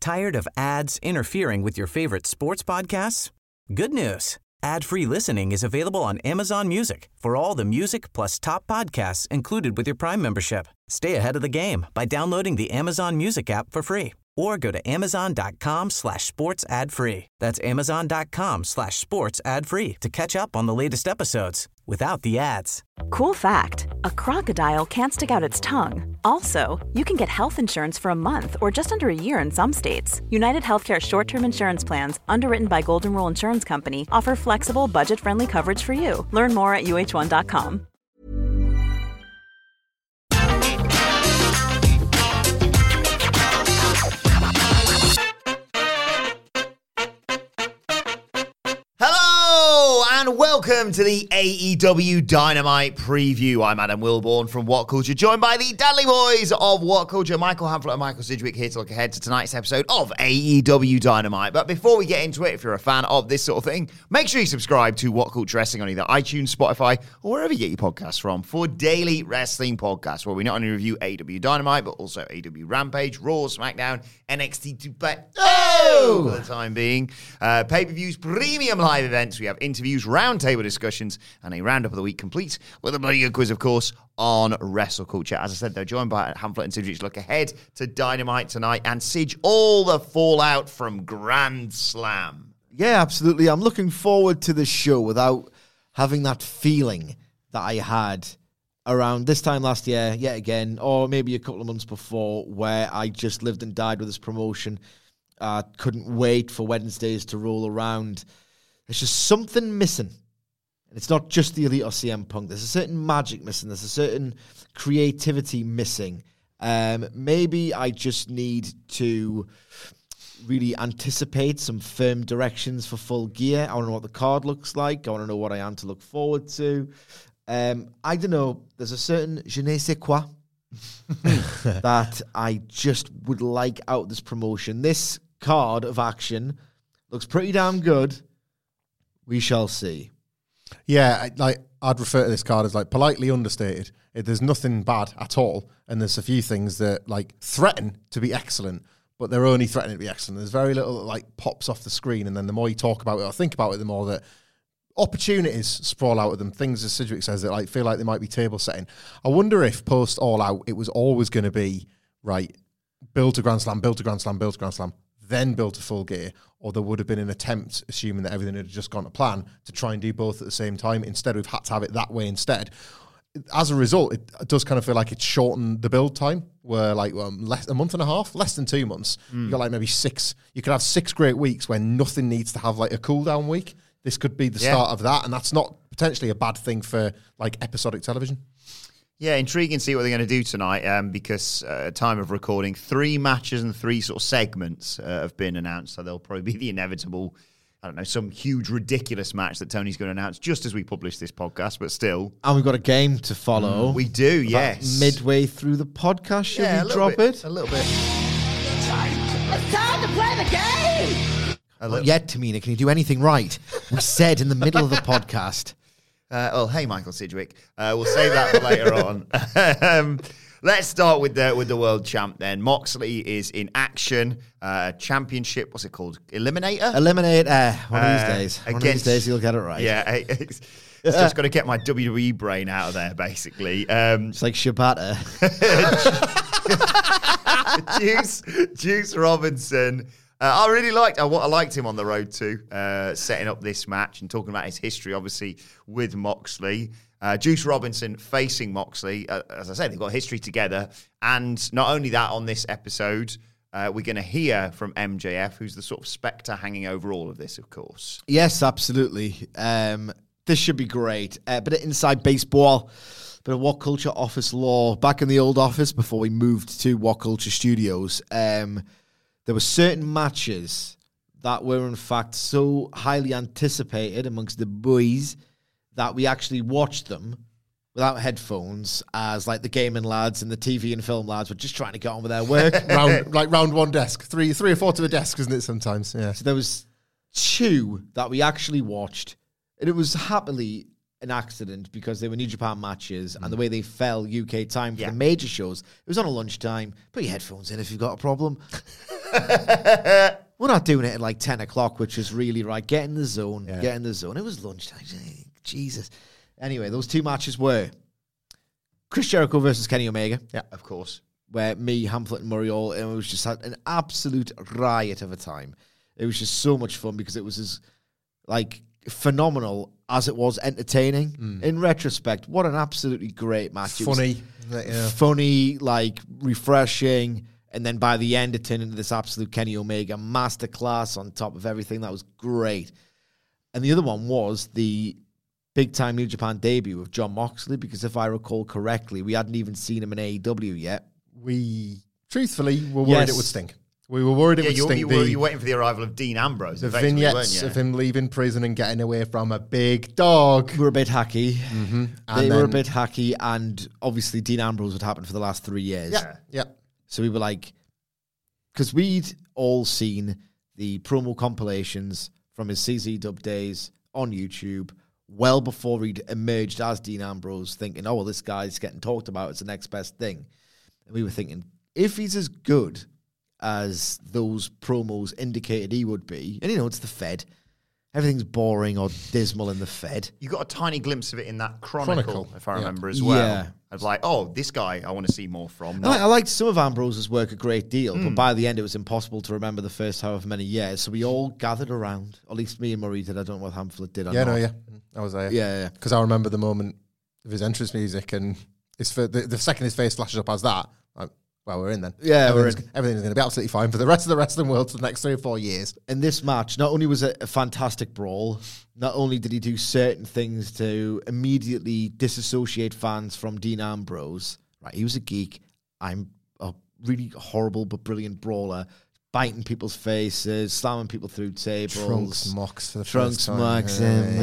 Tired of ads interfering with your favorite sports podcasts? Good news. Ad-free listening is available on Amazon Music for all the music plus top podcasts included with your Prime membership. Stay ahead of the game by downloading the Amazon Music app for free or go to amazon.com/sports ad free. That's amazon.com/sports ad free to catch up on the latest episodes without the ads. Cool fact, a crocodile can't stick out its tongue. Also, you can get health insurance for a month or just under a year in some states. United Healthcare short-term insurance plans, underwritten by Golden Rule Insurance Company, offer flexible, budget-friendly coverage for you. Learn more at uh1.com. And welcome to the AEW Dynamite preview. I'm Adam Wilborn from What Culture, joined by the Dudley Boys of What Culture, Michael Hamflett and Michael Sidgwick, here to look ahead to tonight's episode of AEW Dynamite. But before we get into it, if you're a fan of this sort of thing, make sure you subscribe to What Culture Wrestling on either iTunes, Spotify, or wherever you get your podcasts from for daily wrestling podcasts, where we not only review AEW Dynamite, but also AEW Rampage, Raw, SmackDown, NXT 2.0 for the time being. Pay-per-views, premium live events. We have interviews, roundtable discussions, and a roundup of the week complete with a bloody good quiz, of course, on Wrestle Culture. As I said, they're joined by Hamflett and Sidgwick to look ahead to Dynamite tonight, and Sidge, all the fallout from Grand Slam. Yeah, absolutely. I'm looking forward to the show without having that feeling that I had around this time last year, yet again, or maybe a couple of months before, where I just lived and died with this promotion. Couldn't wait for Wednesdays to roll around. There's just something missing. And it's not just the Elite or CM Punk. There's a certain magic missing. There's a certain creativity missing. Maybe I just need to really anticipate some firm directions for Full Gear. I want to know what the card looks like. I want to know what I am to look forward to. I don't know. There's a certain je ne sais quoi that I just would like out of this promotion. This card of action looks pretty damn good. We shall see. Yeah, I'd refer to this card as politely understated. There's nothing bad at all, and there's a few things that threaten to be excellent, but they're only threatening to be excellent. There's very little that pops off the screen, and then the more you talk about it or think about it, the more that opportunities sprawl out of them. Things, as Sidgwick says, that feel like they might be table setting. I wonder if post All Out it was always going to be build to Grand Slam, build to Grand Slam, build to Grand Slam, then build to Full Gear, or there would have been an attempt, assuming that everything had just gone to plan, to try and do both at the same time. Instead, we've had to have it that way instead. As a result, it does kind of feel like it's shortened the build time, where a month and a half, less than 2 months. You got maybe 6. You could have 6 great weeks where nothing needs to have a cool down week. This could be the start of that, and that's not potentially a bad thing for episodic television. Yeah, intriguing to see what they're going to do tonight, because at time of recording, 3 matches and 3 sort of segments have been announced, so there'll probably be the inevitable, some huge, ridiculous match that Tony's going to announce just as we publish this podcast, but still. And we've got a game to follow. We do, yes. Midway through the podcast, should we drop it? A little bit. It's time to play the game! Not yet, Tamina. Can you do anything right? We said in the middle of the podcast. Hey, Michael Sidgwick. We'll save that for later on. Let's start with the world champ then. Moxley is in action. Championship, what's it called? Eliminator? Eliminator. One of these days. One of these days you'll get it right. Yeah, it's just got to get my WWE brain out of there, basically. It's like Shibata. Juice Robinson. I really liked him on the road to setting up this match and talking about his history, obviously, with Moxley. Juice Robinson facing Moxley. As I said, they've got history together. And not only that, on this episode, we're going to hear from MJF, who's the sort of spectre hanging over all of this, of course. Yes, absolutely. This should be great. Bit of inside baseball, bit of What Culture office lore. Back in the old office before we moved to What Culture Studios, there were certain matches that were, in fact, so highly anticipated amongst the boys that we actually watched them without headphones as, the gaming lads and the TV and film lads were just trying to get on with their work. round one desk. Three or four to a desk, isn't it, sometimes? Yeah. So there was 2 that we actually watched, and it was happily an accident because they were New Japan matches and the way they fell UK time for the major shows, it was on a lunchtime. Put your headphones in if you've got a problem. We're not doing it at like 10 o'clock, which is really right. Get in the zone. Get in the zone. It was lunchtime. Jesus. Anyway, those two matches were Chris Jericho versus Kenny Omega. Yeah, of course. Where me, Hamflet, and Murray all, and it was just an absolute riot of a time. It was just so much fun because it was as like phenomenal as it was entertaining. In retrospect, what an absolutely great match. Funny. Funny, like refreshing. And then by the end, it turned into this absolute Kenny Omega masterclass on top of everything. That was great. And the other one was the big-time New Japan debut of Jon Moxley, because if I recall correctly, we hadn't even seen him in AEW yet. We, truthfully, were worried it would stink. We were worried it would stink. You were waiting for the arrival of Dean Ambrose. The vignettes of him leaving prison and getting away from a big dog were a bit hacky. They were a bit hacky, and obviously Dean Ambrose had happened for the last 3 years. Yeah. So we were like, because we'd all seen the promo compilations from his CZ Dub days on YouTube well before he'd emerged as Dean Ambrose, thinking, oh, well, this guy's getting talked about. It's the next best thing. And we were thinking, if he's as good as those promos indicated he would be, and it's the Fed. Everything's boring or dismal in the Fed. You got a tiny glimpse of it in that Chronicle. If I remember as well. Yeah. I was like, oh, this guy I want to see more from. I liked some of Ambrose's work a great deal, but by the end it was impossible to remember the first however many years. So we all gathered around, at least me and Murray did. I don't know what Hamflet did. I was there. Yeah. Because I remember the moment of his entrance music, and the second his face flashes up as that, well, we're in then. Yeah, everything's going to be absolutely fine for the rest of the wrestling world for the next 3 or 4 years. In this match, not only was it a fantastic brawl, not only did he do certain things to immediately disassociate fans from Dean Ambrose, right? He was a geek. I'm a really horrible but brilliant brawler, biting people's faces, slamming people through tables. Trunks mocks for the Trunks first time. mocks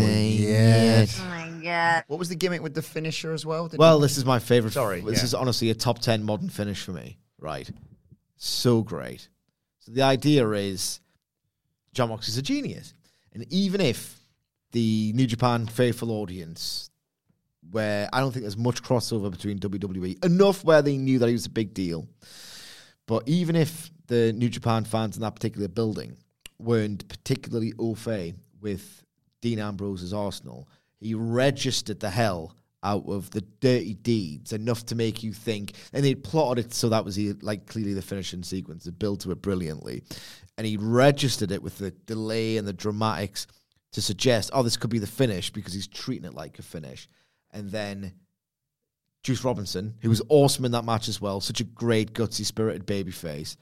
Yeah. Oh my God. What was the gimmick with the finisher as well? This is my favorite. Sorry, This is honestly a top 10 modern finish for me. Right. So great. So the idea is Jon Moxley's a genius. And even if the New Japan faithful audience, where I don't think there's much crossover between WWE, enough where they knew that he was a big deal, but even if the New Japan fans in that particular building weren't particularly au fait with Dean Ambrose's Arsenal, he registered the hell out of the dirty deeds enough to make you think, and they'd plotted it so that was clearly the finishing sequence. They built to it brilliantly, and he registered it with the delay and the dramatics to suggest, oh, this could be the finish, because he's treating it like a finish. And then Juice Robinson, who was awesome in that match as well, such a great, gutsy, spirited babyface,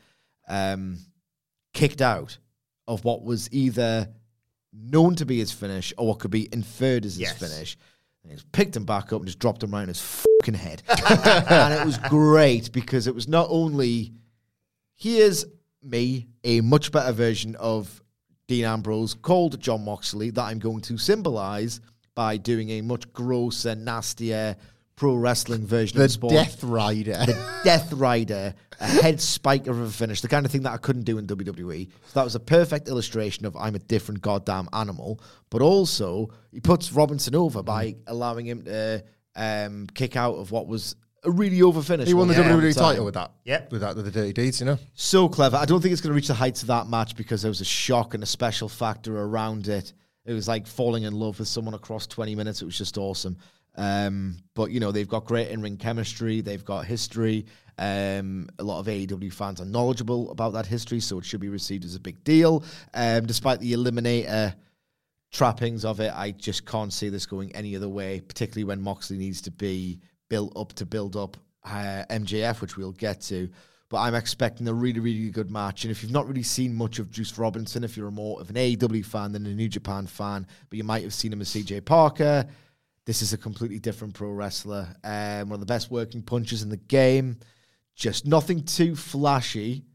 kicked out of what was either known to be his finish or what could be inferred as his finish. And he picked him back up and just dropped him right on his fucking head. And it was great because it was not only, here's me, a much better version of Dean Ambrose called Jon Moxley that I'm going to symbolize by doing a much grosser, nastier pro wrestling version of the sport. The Death Rider. The Death Rider, a head spiker of a finish, the kind of thing that I couldn't do in WWE. So that was a perfect illustration of I'm a different goddamn animal. But also, he puts Robinson over by allowing him to kick out of what was a really over finish. He won the WWE title with that. Yep. With the Dirty Deeds, So clever. I don't think it's going to reach the heights of that match because there was a shock and a special factor around it. It was like falling in love with someone across 20 minutes. It was just awesome. But, they've got great in-ring chemistry. They've got history. A lot of AEW fans are knowledgeable about that history, so it should be received as a big deal. Despite the Eliminator trappings of it, I just can't see this going any other way, particularly when Moxley needs to be built up to build up MJF, which we'll get to. But I'm expecting a really, really good match. And if you've not really seen much of Juice Robinson, if you're more of an AEW fan than a New Japan fan, but you might have seen him as CJ Parker, this is a completely different pro wrestler. One of the best working punches in the game. Just nothing too flashy,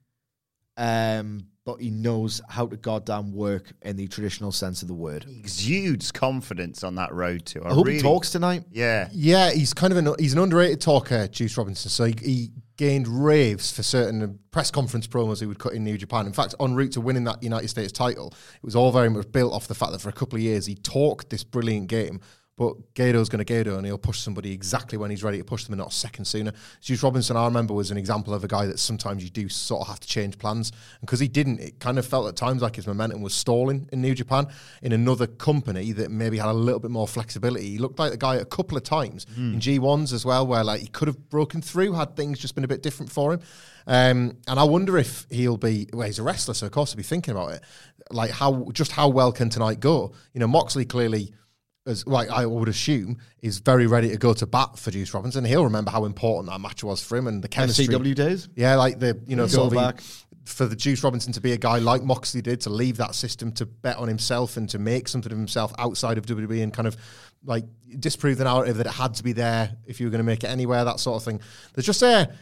but he knows how to goddamn work in the traditional sense of the word. He exudes confidence on that road too. I hope he talks tonight. Yeah. Yeah, he's kind of he's an underrated talker, Juice Robinson. So he gained raves for certain press conference promos he would cut in New Japan. In fact, en route to winning that United States title, it was all very much built off the fact that for a couple of years he talked this brilliant game, but Gado's going to Gado, and he'll push somebody exactly when he's ready to push them and not a second sooner. Juice Robinson, I remember, was an example of a guy that sometimes you do sort of have to change plans. And because he didn't, it kind of felt at times like his momentum was stalling in New Japan. In another company that maybe had a little bit more flexibility, he looked like the guy a couple of times in G1s as well, where like he could have broken through had things just been a bit different for him. And I wonder if he'll be, well, he's a wrestler, so of course he'll be thinking about it. Like how well can tonight go? You know, Moxley clearly, as like I would assume, is very ready to go to bat for Juice Robinson. He'll remember how important that match was for him and the chemistry. FCW days? Yeah, like the, you know, sort of back. For the Juice Robinson to be a guy like Moxley did, to leave that system, to bet on himself and to make something of himself outside of WWE and kind of like disprove the narrative that it had to be there if you were going to make it anywhere, that sort of thing. There's just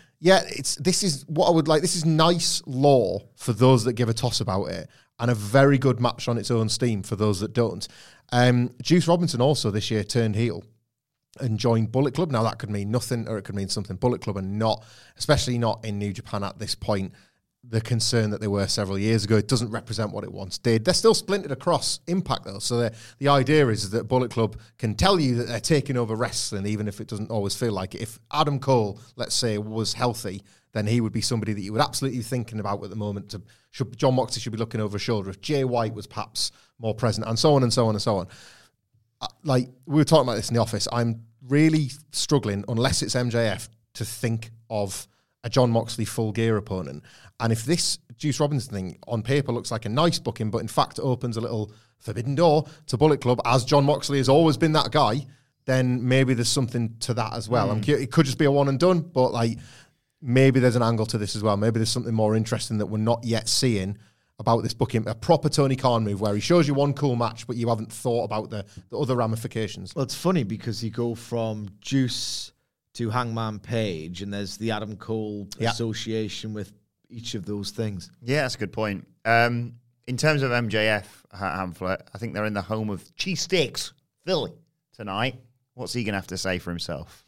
this is what I would like. This is nice lore for those that give a toss about it, and a very good match on its own steam for those that don't. Juice Robinson also this year turned heel and joined Bullet Club. Now that could mean nothing or it could mean something. Bullet Club are not, especially not in New Japan at this point, the concern that they were several years ago. It doesn't represent what it once did. They're still splintered across Impact though. So the idea is that Bullet Club can tell you that they're taking over wrestling, even if it doesn't always feel like it. If Adam Cole, let's say, was healthy, then he would be somebody that you would absolutely be thinking about at the moment. John Moxley should be looking over his shoulder. If Jay White was perhaps more present, and so on and so on and so on. Like, we were talking about this in the office. I'm really struggling, unless it's MJF, to think of a John Moxley full gear opponent. And if this Juice Robinson thing on paper looks like a nice booking, but in fact opens a little forbidden door to Bullet Club, as John Moxley has always been that guy, then maybe there's something to that as well. It could just be a one and done, but like maybe there's an angle to this as well. Maybe there's something more interesting that we're not yet seeing about this booking, a proper Tony Khan move where he shows you one cool match, but you haven't thought about the other ramifications. Well, it's funny because you go from Juice to Hangman Page, and there's the Adam Cole association with each of those things. Yeah, that's a good point. In terms of MJF, Hamflet, I think they're in the home of cheesesteaks, Philly, tonight. What's he going to have to say for himself?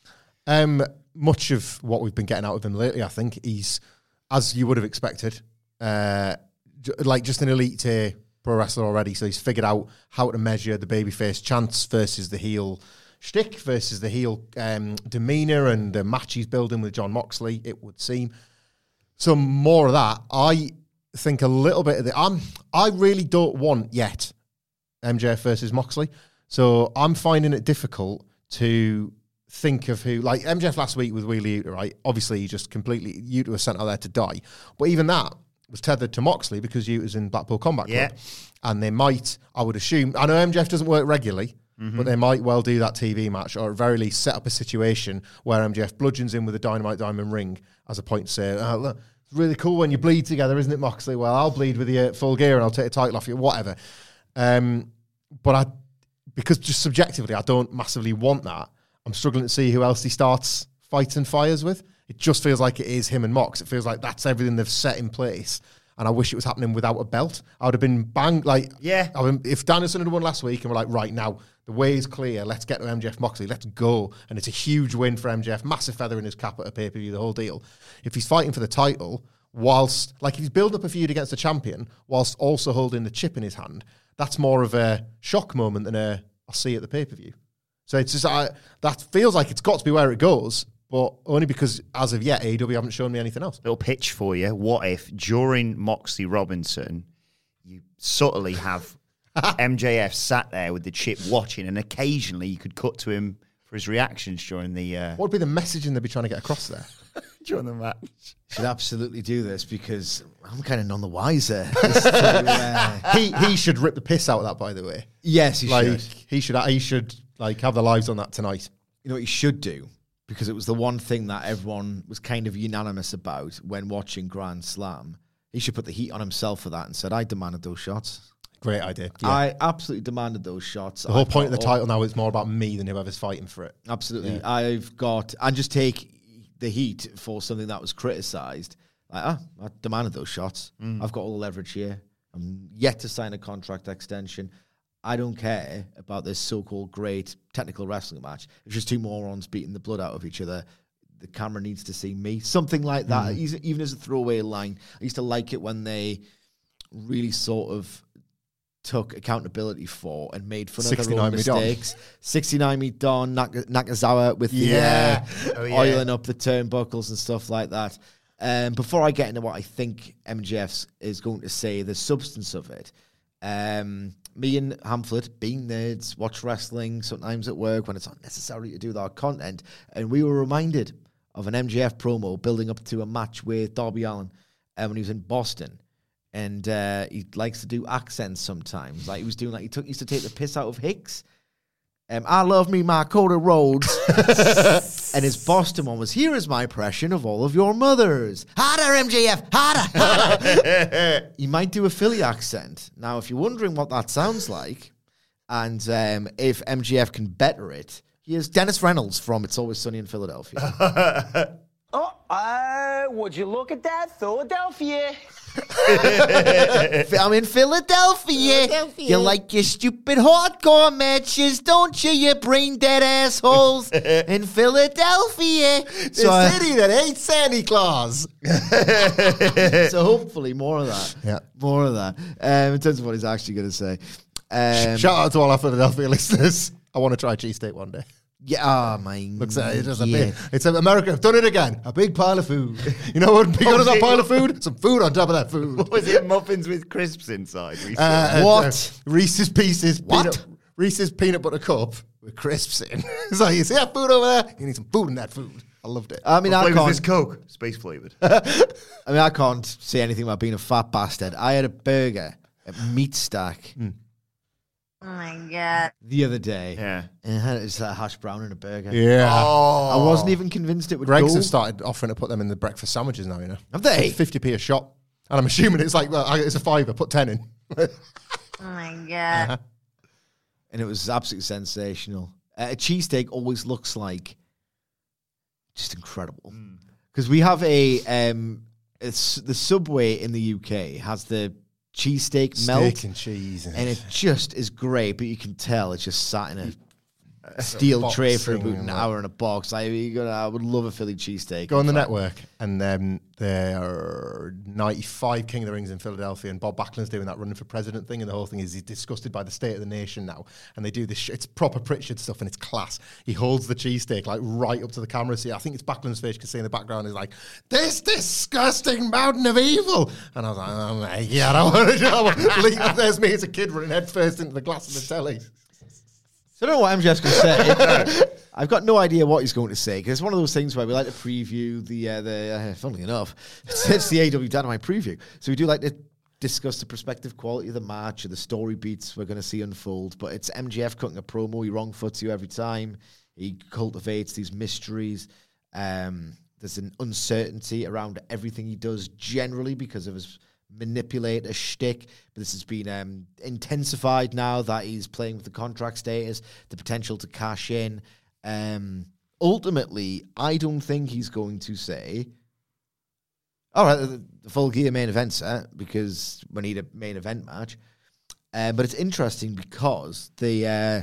Much of what we've been getting out of him lately, I think he's, as you would have expected, like just an elite tier pro wrestler already. So he's figured out how to measure the babyface chance versus the heel shtick versus the heel demeanor and the match he's building with John Moxley, it would seem. So more of that. I think a little bit of the... I really don't want yet MJF versus Moxley. So I'm finding it difficult to think of who... Like MJF last week with Wheeler Yuta, right? Obviously, he just completely... Yuta was sent out there to die. But even that was tethered to Moxley because Yuta's in Blackpool Combat Club. And they might, I would assume... I know MJF doesn't work regularly, but they might well do that TV match, or at very least set up a situation where MJF bludgeons in with a Dynamite Diamond ring as a point to say, look, it's really cool when you bleed together, isn't it, Moxley? Well, I'll bleed with you at Full Gear and I'll take a title off you, whatever. But because just subjectively, I don't massively want that. I'm struggling to see who else he starts fights and fires with. It just feels like it is him and Mox. It feels like that's everything they've set in place. And I wish it was happening without a belt. I would have been banged, like, if Danielson had won last week and we're like, right now, the way is clear, let's get to MJF Moxley, let's go. And it's a huge win for MJF, massive feather in his cap at a pay-per-view, the whole deal. If he's fighting for the title, whilst, like, if he's building up a feud against the champion, whilst also holding the chip in his hand, that's more of a shock moment than a, I'll see you at the pay-per-view. So it's just, that feels like it's got to be where it goes, but only because, as of yet, AEW haven't shown me anything else. Little pitch for you. What if, during Moxley Robinson, you subtly have MJF sat there with the chip watching, and occasionally you could cut to him for his reactions during the... What would be the messaging they'd be trying to get across there? During the match. Should absolutely do this because I'm kind of none the wiser. He should rip the piss out of that, by the way. Yes, he should. He should like have the lives on that tonight. You know what he should do? Because it was the one thing that everyone was kind of unanimous about when watching Grand Slam. He should put the heat on himself for that and said, I demanded those shots. Great idea. Yeah. I absolutely demanded those shots. The whole point of the title now is more about me than whoever's fighting for it. Absolutely. Yeah. And just take the heat for something that was criticised. Like, I demanded those shots. I've got all the leverage here. I'm yet to sign a contract extension. I don't care about this so-called great technical wrestling match. It's just two morons beating the blood out of each other. The camera needs to see me. Something like that. Even as a throwaway line. I used to like it when they really sort of took accountability for and made fun of their 69 own Me Don. mistakes. 69 Me Don, Nakazawa with Yeah. the oiling up the turnbuckles and stuff like that. Before I get into what I think MJF is going to say, the substance of it, me and Hamflet, being nerds, watch wrestling sometimes at work when it's not necessary to do with our content, and we were reminded of an MJF promo building up to a match with Darby Allin when he was in Boston. And he likes to do accents sometimes. Like he was doing, like he used to take the piss out of Hicks. I love me my Cody Rhodes. And his Boston one was, here is my impression of all of your mothers. Harder, MJF, harder. He might do a Philly accent. Now, if you're wondering what that sounds like, and if MJF can better it, here's Dennis Reynolds from It's Always Sunny in Philadelphia. Would you look at that? Philadelphia. I'm in Philadelphia. You like your stupid hardcore matches, don't you, you brain dead assholes? In Philadelphia. The city that hates Santa Claus. So hopefully more of that. Yeah. More of that. In terms of what he's actually going to say. Shout out to all our Philadelphia listeners. I want to try cheesesteak one day. Yeah, oh my Looks like it's just a big. It's America. I've done it again. A big pile of food. You know what? Big on that pile of food. Some food on top of that food. What was it? Muffins with crisps inside? What? Reese's Pieces. What? Reese's peanut butter cup with crisps in. So you see that food over there? You need some food in that food. I loved it. I mean, I What was can't. this Coke? Space flavored. I can't say anything about being a fat bastard. I had a burger at Meat Stack. Oh my God. The other day. Yeah. And it had a hash brown and a burger. Yeah. I wasn't even convinced it would Greg's go. have started offering to put them in the breakfast sandwiches now, you know. Have they? It's 50p a shot. And I'm assuming it's like, well, it's a fiver, put 10 in. Oh my God. And it was absolutely sensational. A cheesesteak always looks like just incredible. Because we have it's the Subway in the UK has the cheesesteak melt. Steak and cheese. And it just is great, but you can tell it's just sat in a steel tray for about an hour in a box. I would love a Philly cheesesteak. Go on the network, and there are 95 King of the Rings in Philadelphia, and Bob Backlund's doing that running for president thing, and the whole thing is he's disgusted by the state of the nation now, and they do this it's proper Pritchard stuff, and it's class. He holds the cheesesteak like right up to the camera. See, I think it's Backlund's face, you can see in the background, is like, this disgusting mountain of evil. And I was like, oh my God, I want to leave. There's me as a kid running head first into the glass of the telly. So I don't know what MJF's going to say. I've got no idea what he's going to say, because it's one of those things where we like to preview the funnily enough, it's the AEW Dynamite preview. So we do like to discuss the prospective quality of the match or the story beats we're going to see unfold. But it's MJF cutting a promo. He wrong foots you every time. He cultivates these mysteries. There's an uncertainty around everything he does generally because of his manipulator shtick, but this has been intensified now that he's playing with the contract status, the potential to cash in. Ultimately, I don't think he's going to say, all right, the Full Gear main event set, because we need a main event match. But it's interesting because the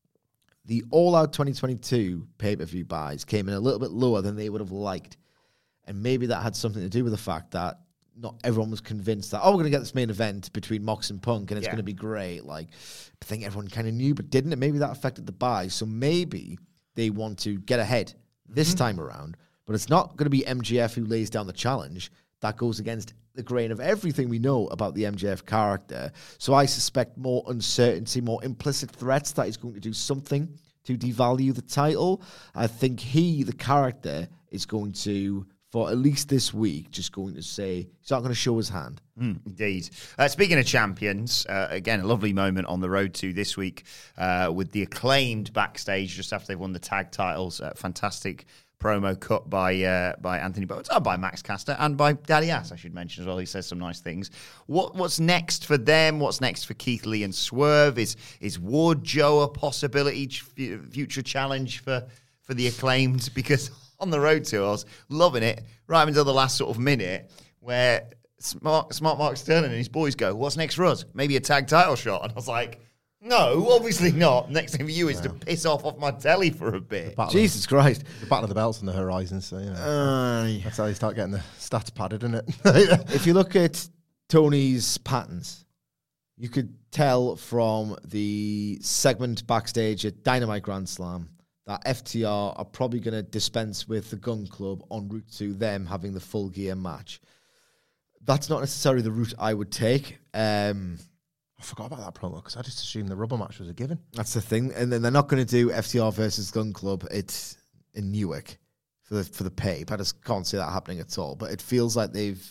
All Out 2022 pay-per-view buys came in a little bit lower than they would have liked. And maybe that had something to do with the fact that not everyone was convinced that, we're going to get this main event between Mox and Punk and it's going to be great. Like, I think everyone kind of knew, but didn't it? Maybe that affected the buy. So maybe they want to get ahead this time around, but it's not going to be MJF who lays down the challenge. That goes against the grain of everything we know about the MJF character. So I suspect more uncertainty, more implicit threats that he's going to do something to devalue the title. I think the character, is going to, for at least this week, just going to say he's not going to show his hand. Indeed. Speaking of champions, again, a lovely moment on the road to this week with the Acclaimed backstage just after they've won the tag titles. Fantastic promo cut by Anthony Bowens, by Max Caster, and by Daddy Ass, I should mention as well. He says some nice things. What's next for them? What's next for Keith Lee and Swerve? Is Ward Joe a possibility future challenge for the Acclaimed? Because on the road to, I was loving it right up until the last sort of minute where Smart Mark Sterling and his boys go, what's next for us? Maybe a tag title shot. And I was like, no, obviously not. Next thing for you is to piss off my telly for a bit. Jesus Christ. The Battle of the Belts on the horizon, so, you know. That's how you start getting the stats padded, isn't it? If you look at Tony's patterns, You could tell from the segment backstage at Dynamite Grand Slam that FTR are probably going to dispense with the Gun Club en route to them having the Full Gear match. That's not necessarily the route I would take. I forgot about that promo because I just assumed the rubber match was a given. That's the thing. And then they're not going to do FTR versus Gun Club. It's in Newark for the pay. I just can't see that happening at all. But it feels like they've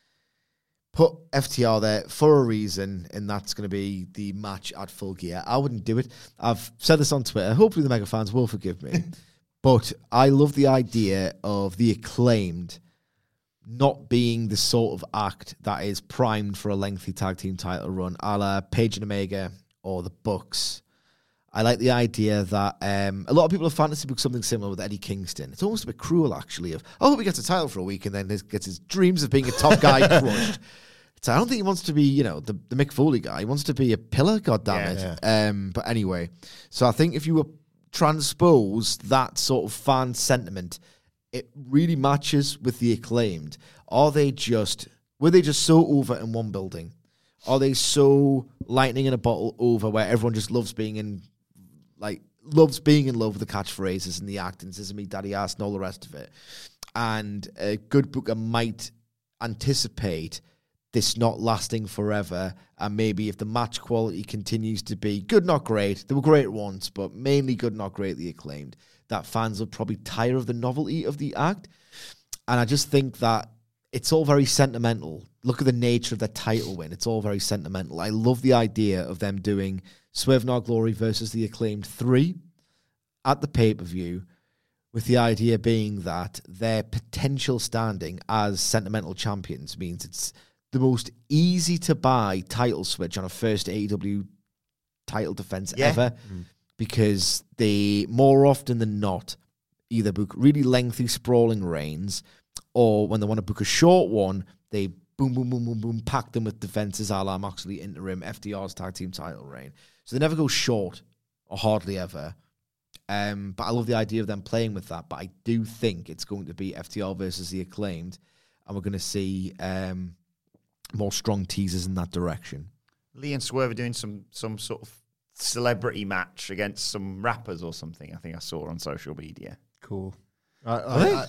put FTR there for a reason, and that's going to be the match at Full Gear. I wouldn't do it. I've said this on Twitter. Hopefully the Mega fans will forgive me. But I love the idea of the Acclaimed not being the sort of act that is primed for a lengthy tag team title run, a la Page and Omega or the Bucks. I like the idea that a lot of people have fantasy booked something similar with Eddie Kingston. It's almost a bit cruel, actually, of, I hope he gets a title for a week and then gets his dreams of being a top guy crushed. So I don't think he wants to be, the Mick Foley guy. He wants to be a pillar, goddammit. Yeah. But anyway, so I think if you were transpose that sort of fan sentiment, it really matches with the Acclaimed. Were they just so over in one building? Are they so lightning in a bottle over where everyone just loves being in love with the catchphrases and the acting, says me, daddy ass, and all the rest of it? And a good booker might anticipate this not lasting forever, and maybe if the match quality continues to be good, not great, they were great once, but mainly good, not great, the Acclaimed, that fans will probably tire of the novelty of the act. And I just think that it's all very sentimental. Look at the nature of the title win. It's all very sentimental. I love the idea of them doing Swerve in Our Glory versus the Acclaimed 3 at the pay-per-view, with the idea being that their potential standing as sentimental champions means it's the most easy-to-buy title switch on a first AEW title defense ever, because they, more often than not, either book really lengthy, sprawling reigns, or when they want to book a short one, they boom, boom, boom, boom, boom, pack them with defenses a la Moxley interim, FTR's tag team title reign. So they never go short, or hardly ever. But I love the idea of them playing with that. But I do think it's going to be FTR versus the Acclaimed, and we're going to see more strong teasers in that direction. Lee and Swerve are doing some sort of celebrity match against some rappers or something. I think I saw on social media. Cool. I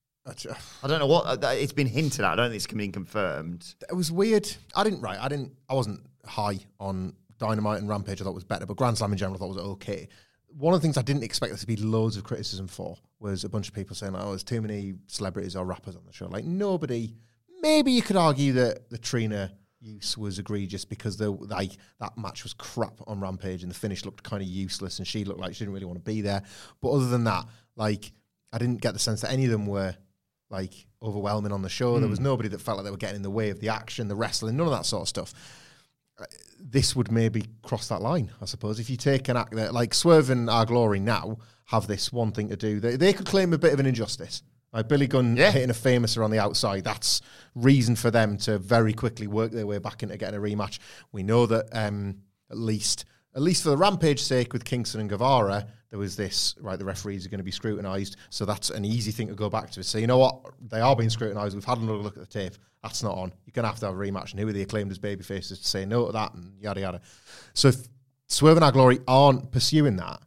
don't know what it's been hinted at. I don't think it's been confirmed. It was weird. I wasn't high on Dynamite and Rampage. I thought it was better, but Grand Slam in general I thought was okay. One of the things I didn't expect there to be loads of criticism for was a bunch of people saying, there's too many celebrities or rappers on the show. Like, nobody. Maybe you could argue that the Trina use was egregious because that match was crap on Rampage and the finish looked kind of useless and she looked like she didn't really want to be there. But other than that, I didn't get the sense that any of them were overwhelming on the show. There was nobody that felt like they were getting in the way of the action, the wrestling, none of that sort of stuff. This would maybe cross that line, I suppose. If you take an act that, like Swerve and Our Glory now have this one thing to do, they could claim a bit of an injustice. Like Billy Gunn hitting a famouser on the outside, that's reason for them to very quickly work their way back into getting a rematch. We know that at least for the Rampage sake with Kingston and Guevara, there was this, right, the referees are going to be scrutinised, so that's an easy thing to go back to. So you know what? They are being scrutinised. We've had another look at the tape. That's not on. You're going to have a rematch. And who are the Acclaimed as babyfaces to say no to that and yada yada. So if Swerve and Our Glory aren't pursuing that,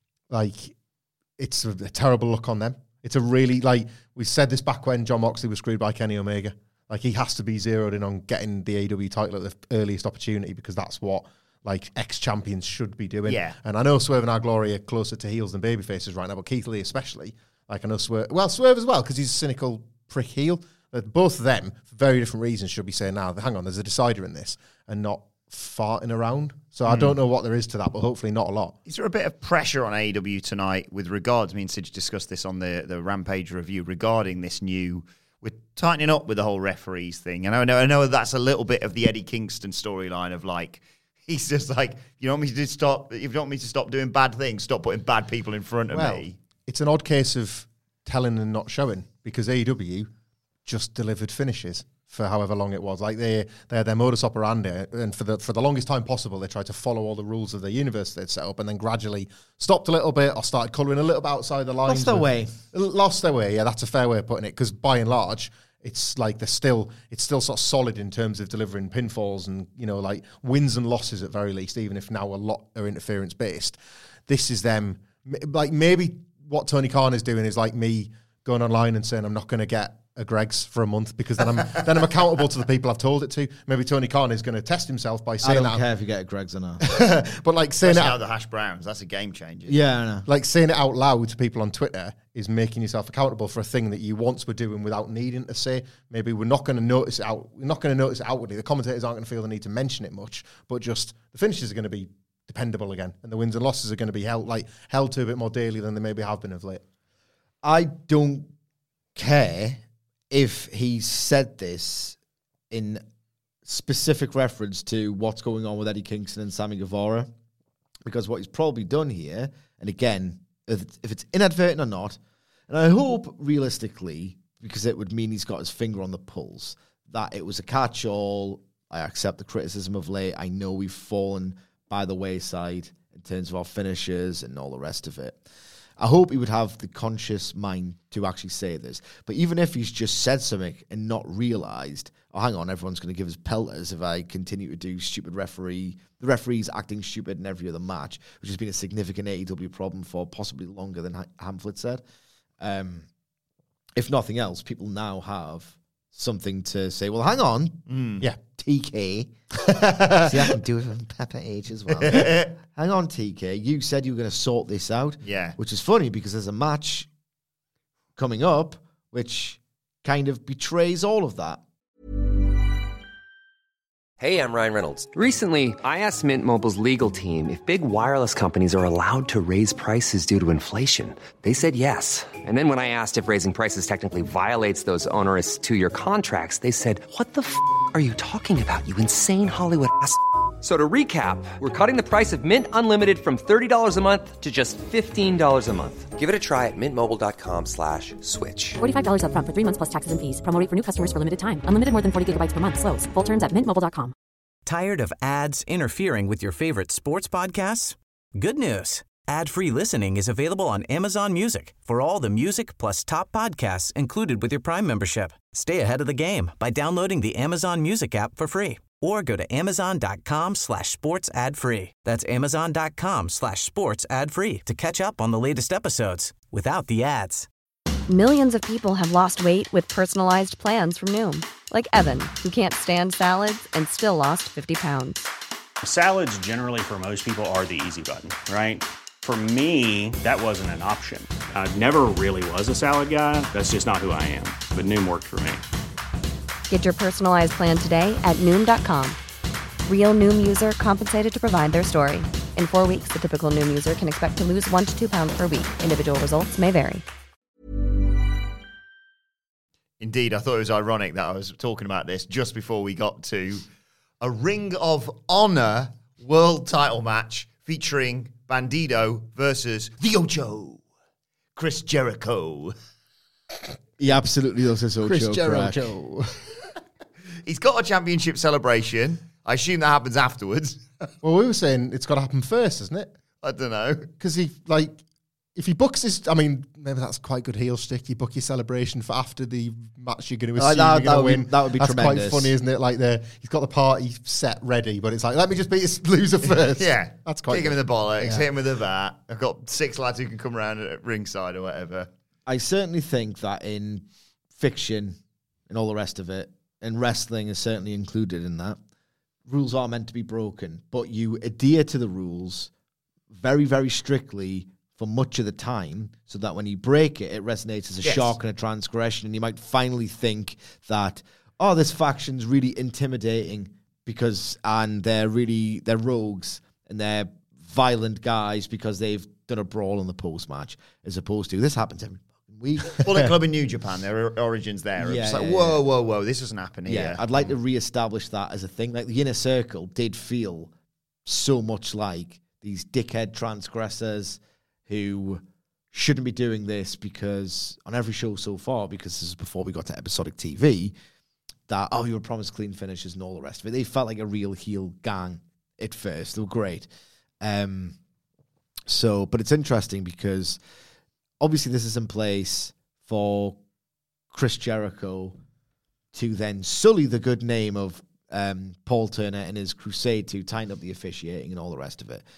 it's a terrible look on them. It's a really, we said this back when Jon Moxley was screwed by Kenny Omega. He has to be zeroed in on getting the AEW title at the earliest opportunity because that's what ex-champions should be doing. Yeah. And I know Swerve and Our Glory are closer to heels than babyfaces right now, but Keith Lee especially. I know Swerve as well, because he's a cynical prick heel. But both of them, for very different reasons, should be saying, now, hang on, there's a decider in this, and not farting around. So I don't know what there is to that, but hopefully not a lot. Is there a bit of pressure on AEW tonight with regards, me and Sidge discussed this on the Rampage review, regarding this new, we're tightening up with the whole referees thing. And I know that's a little bit of the Eddie Kingston storyline of he's just you want me to stop, if you want me to stop doing bad things, stop putting bad people in front of me. It's an odd case of telling and not showing, because AEW just delivered finishes for however long it was. They had their modus operandi, and for the longest time possible, they tried to follow all the rules of the universe they'd set up, and then gradually stopped a little bit or started colouring a little bit outside the lines. Lost their way. Lost their way, yeah, that's a fair way of putting it, because by and large, it's like it's still sort of solid in terms of delivering pinfalls and, you know, like wins and losses at very least, even if now a lot are interference based. This is them, like maybe what Tony Khan is doing is like me going online and saying I'm not going to get a Greggs for a month because then I'm accountable to the people I've told it to. Maybe Tony Khan is going to test himself by saying that. I don't care if you get a Greggs or not. But like saying Especially it out the hash browns, that's a game changer. Yeah, I know. like saying it out loud to people on Twitter is making yourself accountable for a thing that you once were doing without needing to say. Maybe we're not going to notice it out. We're not going to notice it outwardly. The commentators aren't going to feel the need to mention it much, but just the finishes are going to be dependable again, and the wins and losses are going to be held to a bit more daily than they maybe have been of late. I don't care if he said this in specific reference to what's going on with Eddie Kingston and Sammy Guevara, because what he's probably done here, and again, if it's inadvertent or not, and I hope realistically, because it would mean he's got his finger on the pulse, that it was a catch-all. I accept the criticism of late. I know we've fallen by the wayside in terms of our finishes and all the rest of it. I hope he would have the conscious mind to actually say this. But even if he's just said something and not realised, oh, hang on, everyone's going to give us pelters if I continue to do the referees acting stupid in every other match, which has been a significant AEW problem for possibly longer than Hamflet said. If nothing else, people now have something to say, well, hang on. Yeah. TK. See, I can do it on Pepper H as well. Hang on, TK. You said you were going to sort this out. Yeah. Which is funny because there's a match coming up which kind of betrays all of that. Hey, I'm Ryan Reynolds. Recently, I asked Mint Mobile's legal team if big wireless companies are allowed to raise prices due to inflation. They said yes. And then when I asked if raising prices technically violates those onerous 2-year contracts, they said, what the are you talking about, you insane Hollywood ass? So to recap, we're cutting the price of Mint Unlimited from $30 a month to just $15 a month. Give it a try at mintmobile.com/switch. $45 up front for 3 months plus taxes and fees. Promo rate for new customers for limited time. Unlimited more than 40 gigabytes per month. Slows full terms at mintmobile.com. Tired of ads interfering with your favorite sports podcasts? Good news. Ad-free listening is available on Amazon Music for all the music plus top podcasts included with your Prime membership. Stay ahead of the game by downloading the Amazon Music app for free or go to amazon.com/sports ad free. That's amazon.com/sports ad free to catch up on the latest episodes without the ads. Millions of people have lost weight with personalized plans from Noom. Like Evan, who can't stand salads and still lost 50 pounds. Salads generally for most people are the easy button, right? For me, that wasn't an option. I never really was a salad guy. That's just not who I am. But Noom worked for me. Get your personalized plan today at Noom.com. Real Noom user compensated to provide their story. In 4 weeks, the typical Noom user can expect to lose 1 to 2 pounds per week. Individual results may vary. Indeed, I thought it was ironic that I was talking about this just before we got to a Ring of Honor world title match featuring Bandido versus the Ocho, Chris Jericho. He absolutely does this Ocho. Chris Jericho. He's got a championship celebration. I assume that happens afterwards. Well, we were saying it's got to happen first, isn't it? I don't know. Because if he books his, I mean, maybe that's quite good heel stick. You book your celebration for after the match you're going to assume you're going to win. That would be that's tremendous. Quite funny, isn't it? Like he's got the party set ready, but it's like, let me just beat this loser first. Yeah. That's quite Kick him in good. the bollocks, Yeah. hit him with a bat. I've got 6 lads who can come around at ringside or whatever. I certainly think that in fiction and all the rest of it, and wrestling is certainly included in that, rules are meant to be broken, but you adhere to the rules very, very strictly for much of the time, so that when you break it, it resonates as a shock and a transgression, and you might finally think that, oh, this faction's really intimidating and they're rogues and they're violent guys because they've done a brawl in the post-match, as opposed to, this happens every week. Bullet Club in New Japan, their origins there. Yeah, It's like, yeah, whoa, this doesn't happen here. Yeah, I'd like to re-establish that as a thing. Like the Inner Circle did feel so much like these dickhead transgressors who shouldn't be doing this, because on every show so far, because this is before we got to episodic TV, that, you were promised clean finishes and all the rest of it. They felt like a real heel gang at first. They were great. But it's interesting because obviously this is in place for Chris Jericho to then sully the good name of Paul Turner and his crusade to tighten up the officiating and all the rest of it.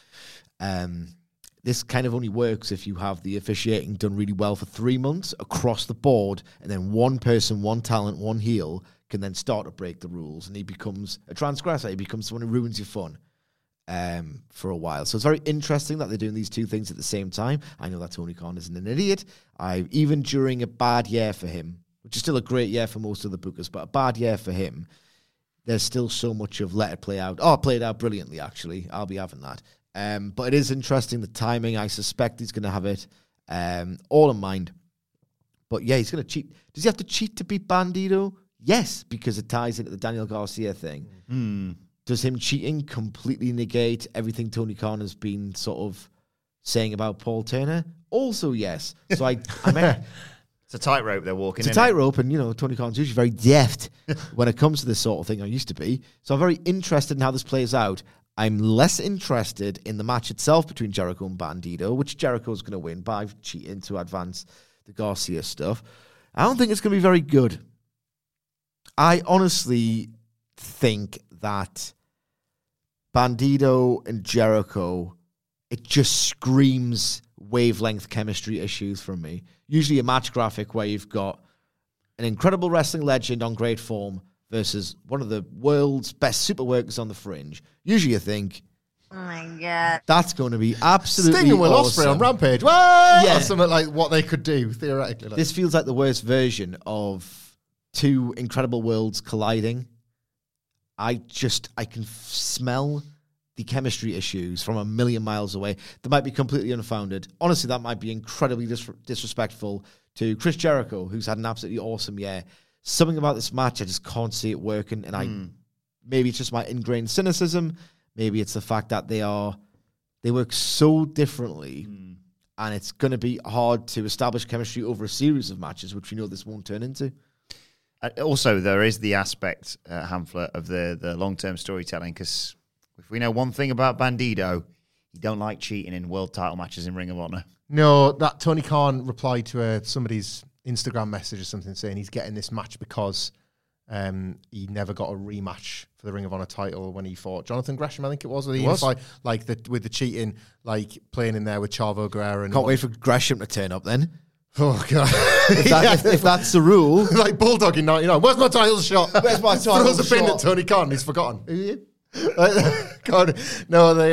This kind of only works if you have the officiating done really well for 3 months across the board, and then one person, one talent, one heel can then start to break the rules, and he becomes a transgressor. He becomes someone who ruins your fun for a while. So it's very interesting that they're doing these two things at the same time. I know that Tony Khan isn't an idiot. Even during a bad year for him, which is still a great year for most of the bookers, but a bad year for him, there's still so much of let it play out. Oh, it played out brilliantly, actually. I'll be having that. But it is interesting, the timing. I suspect he's going to have it all in mind. But yeah, he's going to cheat. Does he have to cheat to beat Bandito? Yes, because it ties into the Daniel Garcia thing. Does him cheating completely negate everything Tony Khan has been sort of saying about Paul Turner? Also, yes. So I meant... It's a tightrope they're walking. It's a tightrope, and Tony Khan's usually very deft when it comes to this sort of thing. I used to be. So I'm very interested in how this plays out. I'm less interested in the match itself between Jericho and Bandito, which Jericho's going to win by cheating to advance the Garcia stuff. I don't think it's going to be very good. I honestly think that Bandito and Jericho, it just screams wavelength chemistry issues from me. Usually a match graphic where you've got an incredible wrestling legend on great form versus one of the world's best super workers on the fringe. Usually you think, oh my God, that's going to be absolutely Sting and Will awesome. Ospreay on Rampage. Well, Yeah. or something like what they could do, theoretically. This feels like the worst version of two incredible worlds colliding. I can smell the chemistry issues from a million miles away. They might be completely unfounded. Honestly, that might be incredibly disrespectful to Chris Jericho, who's had an absolutely awesome year. Something about this match, I just can't see it working. And maybe it's just my ingrained cynicism. Maybe it's the fact that they work so differently, and it's going to be hard to establish chemistry over a series of matches, which we know this won't turn into. Also, there is the aspect, Hamflet, of the long-term storytelling, because if we know one thing about Bandito, he don't like cheating in world title matches in Ring of Honor. No, that Tony Khan replied to somebody's Instagram message or something saying he's getting this match because he never got a rematch for the Ring of Honor title when he fought Jonathan Gresham, I think it was. With the cheating, like playing in there with Chavo Guerrero. And Can't wait for Gresham to turn up then. Oh, God. If that's the rule. Like Bulldog in 99. Where's my title shot? Where's my title Throws a pin shot? at Tony Khan. He's forgotten. Who are you? God, no, they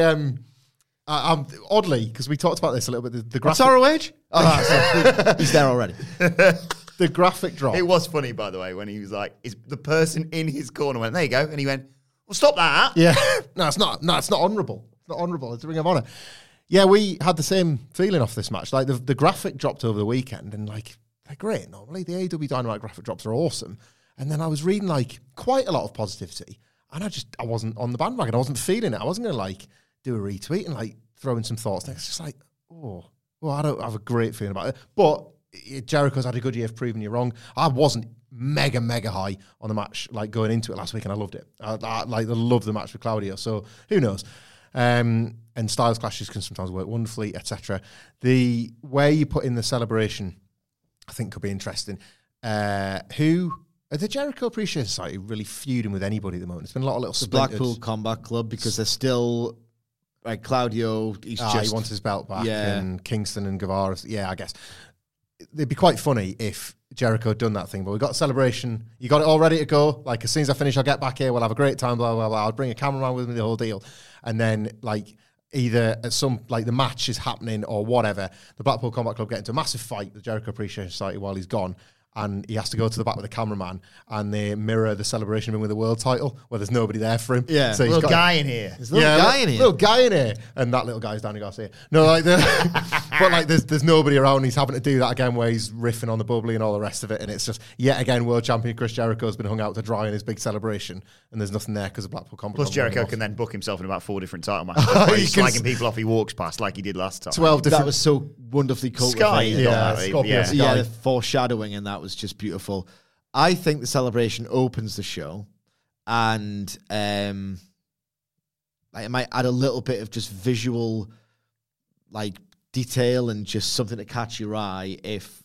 oddly, because we talked about this a little bit. The graphic, ROH? Oh, he's there already. The graphic drop. It was funny, by the way, when he was like, the person in his corner went, there you go. And he went, well, stop that. Yeah. No, it's not honourable. It's not honourable. It's a Ring of Honor. Yeah, we had the same feeling off this match. Like, the graphic dropped over the weekend, and, like, they're great normally. The AEW Dynamite graphic drops are awesome. And then I was reading, like, quite a lot of positivity, and I wasn't on the bandwagon. I wasn't feeling it. I wasn't going to, like, do a retweet and, like, throw in some thoughts. And it's just like, I don't have a great feeling about it. But Jericho's had a good year of proving you wrong. I wasn't mega, mega high on the match, like, going into it last week, and I loved it. I loved the match with Claudio, so who knows? And styles clashes can sometimes work wonderfully, etc. The way you put in the celebration, I think, could be interesting. The Jericho Appreciation Society really feuding with anybody at the moment? It's been a lot of little The splinters. Blackpool Combat Club, because they're still, like, Claudio, he wants his belt back, Yeah. and Kingston and Guevara. Yeah, I guess. It'd be quite funny if Jericho had done that thing, but we got a celebration. You got it all ready to go. Like, as soon as I finish, I'll get back here. We'll have a great time, blah, blah, blah. I'll bring a cameraman with me, the whole deal. And then, like, either at the match is happening or whatever, the Blackpool Combat Club get into a massive fight with the Jericho Appreciation Society while he's gone, and he has to go to the back with the cameraman, and they mirror the celebration of him with the world title, where there's nobody there for him. Yeah. So he's Little got guy in here. There's a little guy in here. Little guy in here. And that little guy's Danny Garcia. No, like, but like, there's nobody around. He's having to do that again where he's riffing on the bubbly and all the rest of it. And it's just, yet again, world champion Chris Jericho's been hung out to dry in his big celebration. And there's nothing there because of Blackpool Combat. Plus, Club Jericho off. can then book himself in about 4 different title matches. Where he's slagging people off he walks past like he did last time. 12 different. That was so wonderfully Sky, cultivated. yeah. Scorpio Sky. Yeah, the foreshadowing, and that was just beautiful. I think the celebration opens the show, and it might add a little bit of just visual, like, detail and just something to catch your eye if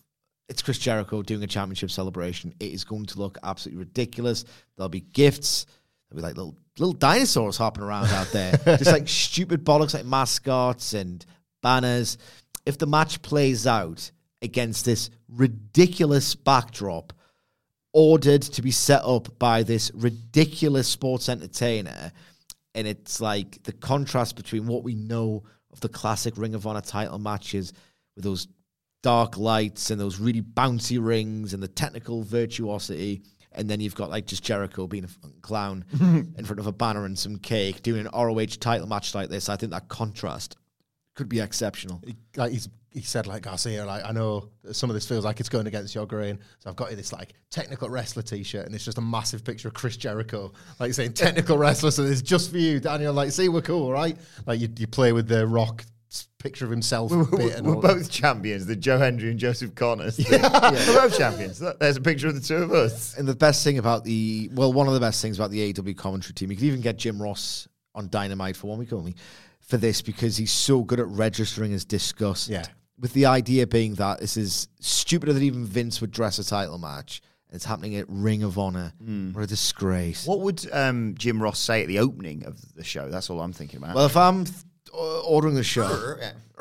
it's Chris Jericho doing a championship celebration. It is going to look absolutely ridiculous. There'll be gifts. There'll be like little dinosaurs hopping around out there. Just like stupid bollocks like mascots and banners. If the match plays out against this ridiculous backdrop ordered to be set up by this ridiculous sports entertainer, and it's like the contrast between what we know of the classic Ring of Honor title matches with those dark lights and those really bouncy rings and the technical virtuosity, and then you've got like just Jericho being a fucking clown in front of a banner and some cake doing an ROH title match like this. I think that contrast could be exceptional. He said, like, Garcia, like, I know some of this feels like it's going against your grain, so I've got you this, like, technical wrestler t-shirt, and it's just a massive picture of Chris Jericho, like, saying technical wrestler, so it's just for you, Daniel, like, see, we're cool, right? Like, you play with the Rock picture of himself. We're both champions, the Joe Hendry and Joseph Connors. We're both champions. There's a picture of the two of us. And the best thing about one of the best things about the AEW commentary team, you could even get Jim Ross on Dynamite for 1 week only for this, because he's so good at registering his disgust. Yeah. With the idea being that this is stupider than even Vince would dress a title match. It's happening at Ring of Honor. What a disgrace. What would Jim Ross say at the opening of the show? That's all I'm thinking about. Well, if I'm ordering the show,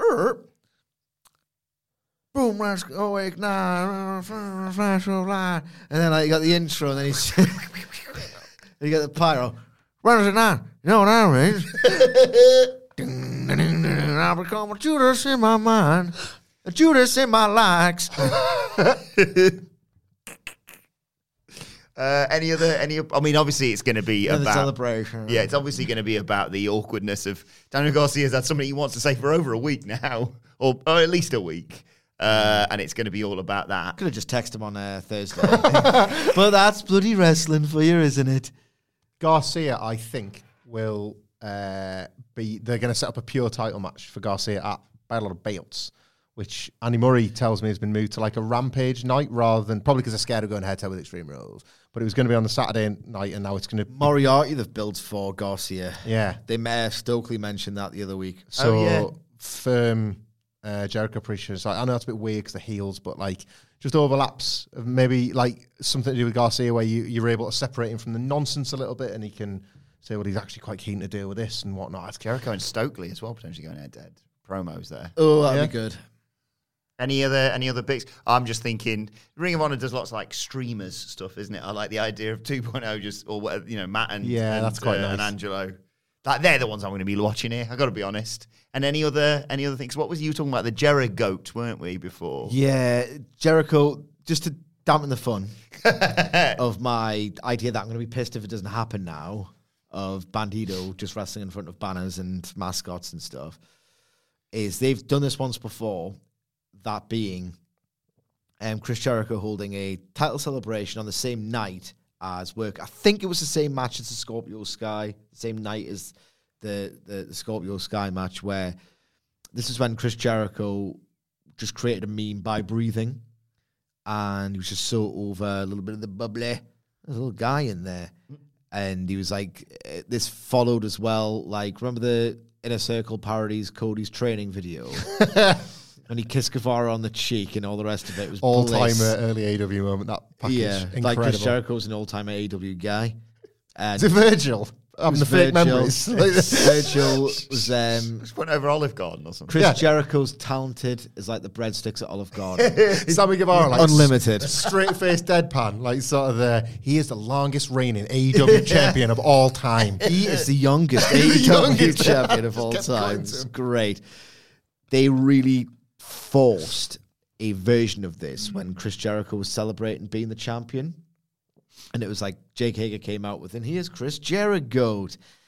boom, let's go awake now, flash of light, and then like, you got the intro, and then he's you got the pyro. Where is it now? You know what I mean? I become a Judas in my mind, a Judas in my likes. I mean, obviously it's going to be about the celebration. Yeah, it's obviously going to be about the awkwardness of Daniel Garcia's had something he wants to say for over a week now, or at least a week. And it's going to be all about that. Could have just texted him on Thursday. But that's bloody wrestling for you, isn't it? Garcia, I think, will they're going to set up a pure title match for Garcia at Battle of the Belts, which Andy Murray tells me has been moved to like a Rampage night rather than, probably because they're scared of going head-to-head with Extreme Rules. But it was going to be on the Saturday night, and now it's going to... Moriarty they've built for Garcia. Yeah. Stokely mentioned that the other week. So, firm Jericho appreciates, like, I know that's a bit weird because the heels, but like, just overlaps of maybe like something to do with Garcia where you're able to separate him from the nonsense a little bit, and he can say, well, he's actually quite keen to deal with this and whatnot. It's Jericho and Stokely as well, potentially going head-to-head. Promos there. Oh, that'd be good. Any other picks? I'm just thinking Ring of Honor does lots of like streamers stuff, isn't it? I like the idea of 2.0 just, or whatever, Matt and that's quite nice. And Angelo. Like, they're the ones I'm going to be watching here. I got to be honest. And any other things? What was you talking about? The Jericho goat, weren't we before? Yeah, Jericho. Just to dampen the fun of my idea that I'm going to be pissed if it doesn't happen now. Of Bandito just wrestling in front of banners and mascots and stuff. Is they've done this once before. That being Chris Jericho holding a title celebration on the same night as work. I think it was the same match as the Scorpio Sky, the same night as the Scorpio Sky match, where this is when Chris Jericho just created a meme by breathing, and he was just so over a little bit of the bubbly. There's a little guy in there, and he was like, this followed as well. Like, remember the Inner Circle parodies Cody's training video? And he kissed Guevara on the cheek and all the rest of it. It was all-timer early AW moment, that package. Yeah, incredible. like Chris Jericho's an all-timer AW guy. Is it Virgil? Having the fake memories. Virgil was... just went over Olive Garden or something. Chris Jericho's talented is like the breadsticks at Olive Garden. Sammy Guevara, like... Unlimited. Straight-faced deadpan, like sort of he is the longest reigning AEW champion of all time. He is the youngest AEW champion of all time. It's great. They really forced a version of this when Chris Jericho was celebrating being the champion. And it was like Jake Hager came out with, and here's Chris Jericho.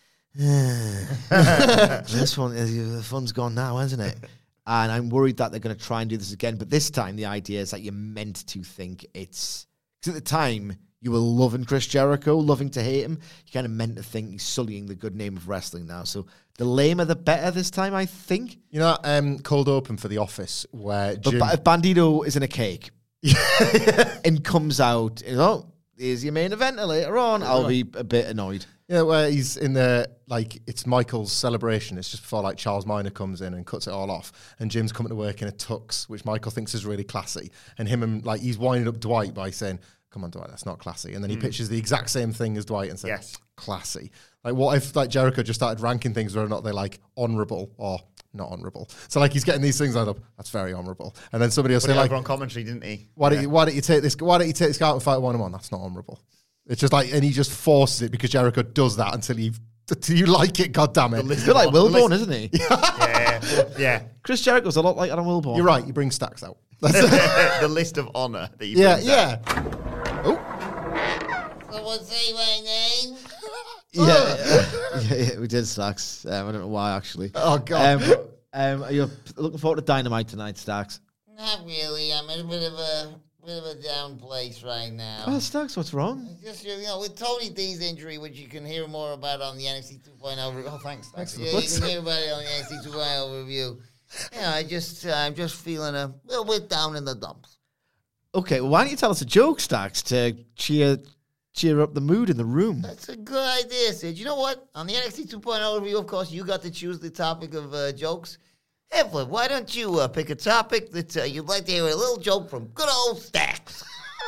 This one, the fun's gone now, hasn't it? And I'm worried that they're going to try and do this again. But this time, the idea is that you're meant to think it's... Because at the time, you were loving Chris Jericho, loving to hate him. You kind of meant to think he's sullying the good name of wrestling now. So the lamer, the better this time, I think. You know that cold open for The Office where Jim... But if Bandito is in a cake and comes out, here's your main eventer later on, I'll be a bit annoyed. Yeah, where he's in the, like, it's Michael's celebration. It's just before, like, Charles Minor comes in and cuts it all off. And Jim's coming to work in a tux, which Michael thinks is really classy. And he's winding up Dwight by saying, come on, Dwight, that's not classy. And then he pitches the exact same thing as Dwight and says, yes, classy. Like, what if, like, Jericho just started ranking things whether or not they're, like, honourable or not honourable? So, like, he's getting these things lined up. That's very honourable. And then somebody will say, like, on commentary, didn't he? Why don't you take this guy out and fight one-on-one? That's not honourable. It's just like, and he just forces it because Jericho does that until you like it, goddammit. He's a bit like Wilborn, isn't he? Yeah. Chris Jericho's a lot like Adam Wilborn. You're right, you bring Stacks out. The list of honour that you bring out. Oh. Someone say my name? Yeah, we did, Stacks. I don't know why, actually. Oh, God. Are you looking forward to Dynamite tonight, Stacks? Not really. I'm in a bit of a down place right now. Oh, Stacks, what's wrong? Just, with Tony D's injury, which you can hear more about on the NXT 2.0 review. Oh, thanks. Yeah, you can hear about it on the NXT 2.0 review. Yeah, I'm just feeling a little bit down in the dumps. Okay, well, why don't you tell us a joke, Stacks, to cheer up the mood in the room? That's a good idea, Sid. You know what? On the NXT 2.0 review, of course, you got to choose the topic of jokes. Hey, Flip, why don't you pick a topic that you'd like to hear a little joke from good old Stacks?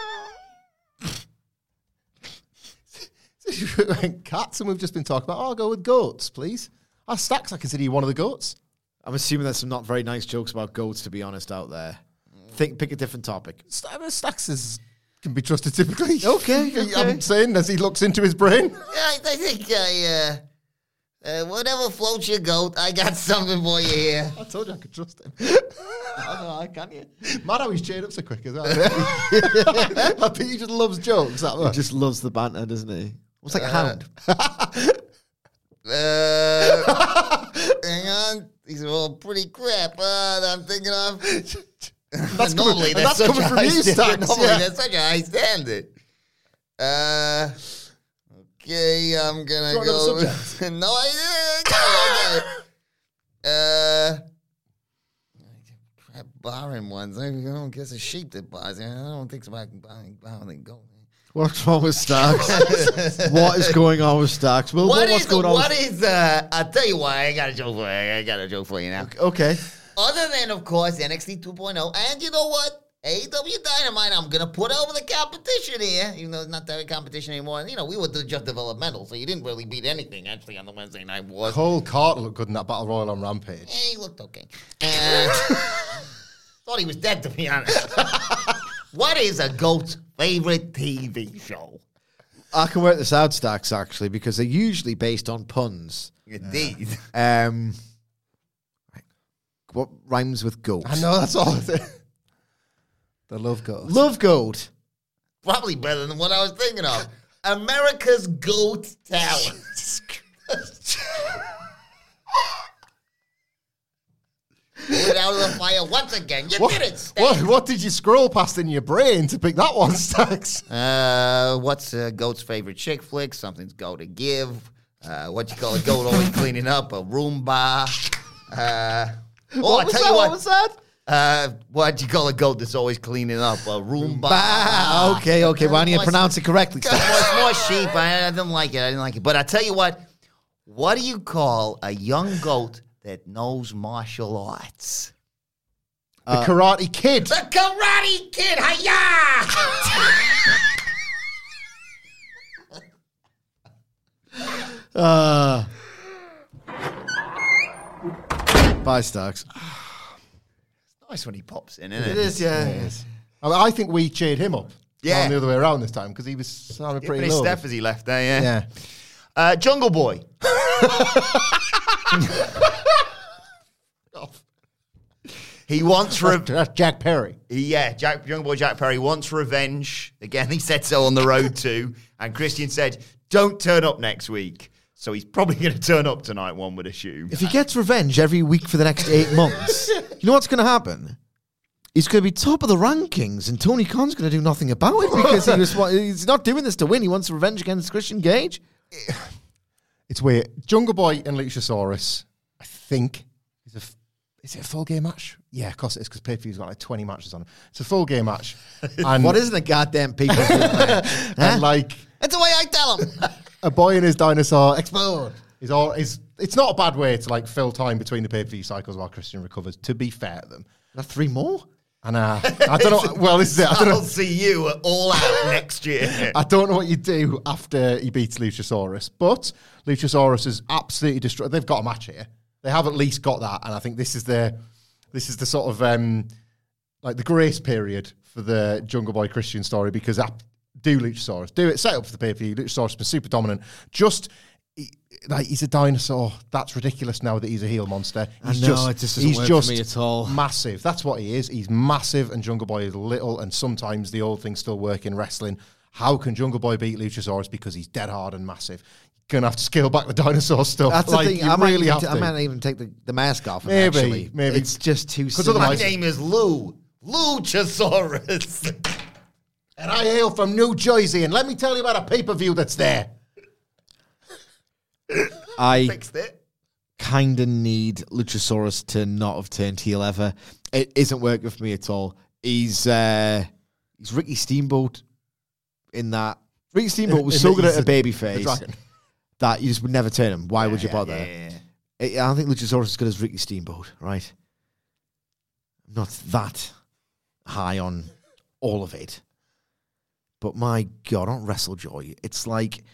Cats, and we've just been talking about, I'll go with goats, please. Stacks, I consider you one of the goats. I'm assuming there's some not very nice jokes about goats, to be honest, out there. Pick a different topic. Stacks can be trusted typically. Okay. I'm saying as he looks into his brain. Yeah, I think whatever floats your goat, I got something for you here. I told you I could trust him. I can you? Mad how he's cheered up so quick as well. I think he just loves jokes that much. He just loves the banter, doesn't he? It's like a hound. Hang on. These are all pretty crap that I'm thinking of. That's normally that's coming from you, Stacks. Normally that's such a high standard. Okay, I'm gonna go. No, I didn't. Barring ones. I don't guess a sheep that bars. I don't think so. I can buy go. What's wrong with Stacks? What is going on with Stacks? What's going on? I'll tell you why. I got a joke for you. I got a joke for you now. Okay. Other than, of course, NXT 2.0, and you know what? AEW Dynamite, I'm going to put over the competition here, even though it's not that competition anymore. And, we were just developmental, so you didn't really beat anything, actually, on the Wednesday night wars. Cole Carter looked good in that Battle Royal on Rampage. Yeah, he looked okay. Thought he was dead, to be honest. What is a GOAT's favorite TV show? I can work this out, Stacks, actually, because they're usually based on puns. Indeed. What rhymes with goat? I know, that's all it is. The Love Goat. Love Goat. Probably better than what I was thinking of. America's GOAT Talent. Pull it out of the fire once again. You did it, Stacks. What did you scroll past in your brain to pick that one, Stacks? What's GOAT's favorite chick flick? Something's GOAT to give. What you call a GOAT always cleaning up? A Roomba. What was that? What do you call a goat that's always cleaning up? A Roomba. Okay. Why don't you pronounce it correctly? It's more sheep. I didn't like it. But I tell you what do you call a young goat that knows martial arts? The Karate Kid. The Karate Kid. Hi-ya! Bye, Stacks. Nice when he pops in, isn't it? It is, yeah. It is. I think we cheered him up. Yeah. The other way around this time because he was sounding pretty low. Steph as he left there, yeah. Jungle Boy. He wants Jack Perry. Jungle Boy Jack Perry wants revenge. Again, he said so on the road too. And Christian said, don't turn up next week. So he's probably going to turn up tonight, one would assume. If he gets revenge every week for the next 8 months, you know what's going to happen? He's going to be top of the rankings, and Tony Khan's going to do nothing about it because he's not doing this to win. He wants revenge against Christian Gage. It's weird. Jungle Boy and Luchasaurus, I think, is it a full game match? Yeah, of course it is, because pay-per-view's got like 20 matches on it. It's a full game match. And what isn't a goddamn pay-per-view match? And like... That's the way I tell him. A boy and his dinosaur explode. It's not a bad way to like fill time between the pay-per-view cycles while Christian recovers, to be fair to them. Not 3 more? And I don't know. Well, this is it. I'll see you at All Out next year. I don't know what you do after he beats Luchasaurus, but Luchasaurus is absolutely destroyed. They've got a match here. They have at least got that, and I think this is the sort of like the grace period for the Jungle Boy Christian story, because do Luchasaurus, do it, set up for the pay-per-view. Luchasaurus has been super dominant. He's a dinosaur. That's ridiculous now that he's a heel monster. It just doesn't work for me at all. Massive. That's what he is. He's massive, and Jungle Boy is little, and sometimes the old things still work in wrestling. How can Jungle Boy beat Luchasaurus? Because he's dead hard and massive. You're going to have to scale back the dinosaur stuff. That's like, the thing. I might even take the mask off. Maybe. It's just too silly. My name is Luchasaurus. And I hail from New Jersey, and let me tell you about a pay-per-view that's there. I fixed it. Kind of need Luchasaurus to not have turned heel ever. It isn't working for me at all. He's Ricky Steamboat in that. Ricky Steamboat was so good at a babyface that you just would never turn him. Why would you bother? I don't think Luchasaurus is as good as Ricky Steamboat, right? I'm not that high on all of it. But my God, on WrestleJoy, it's like...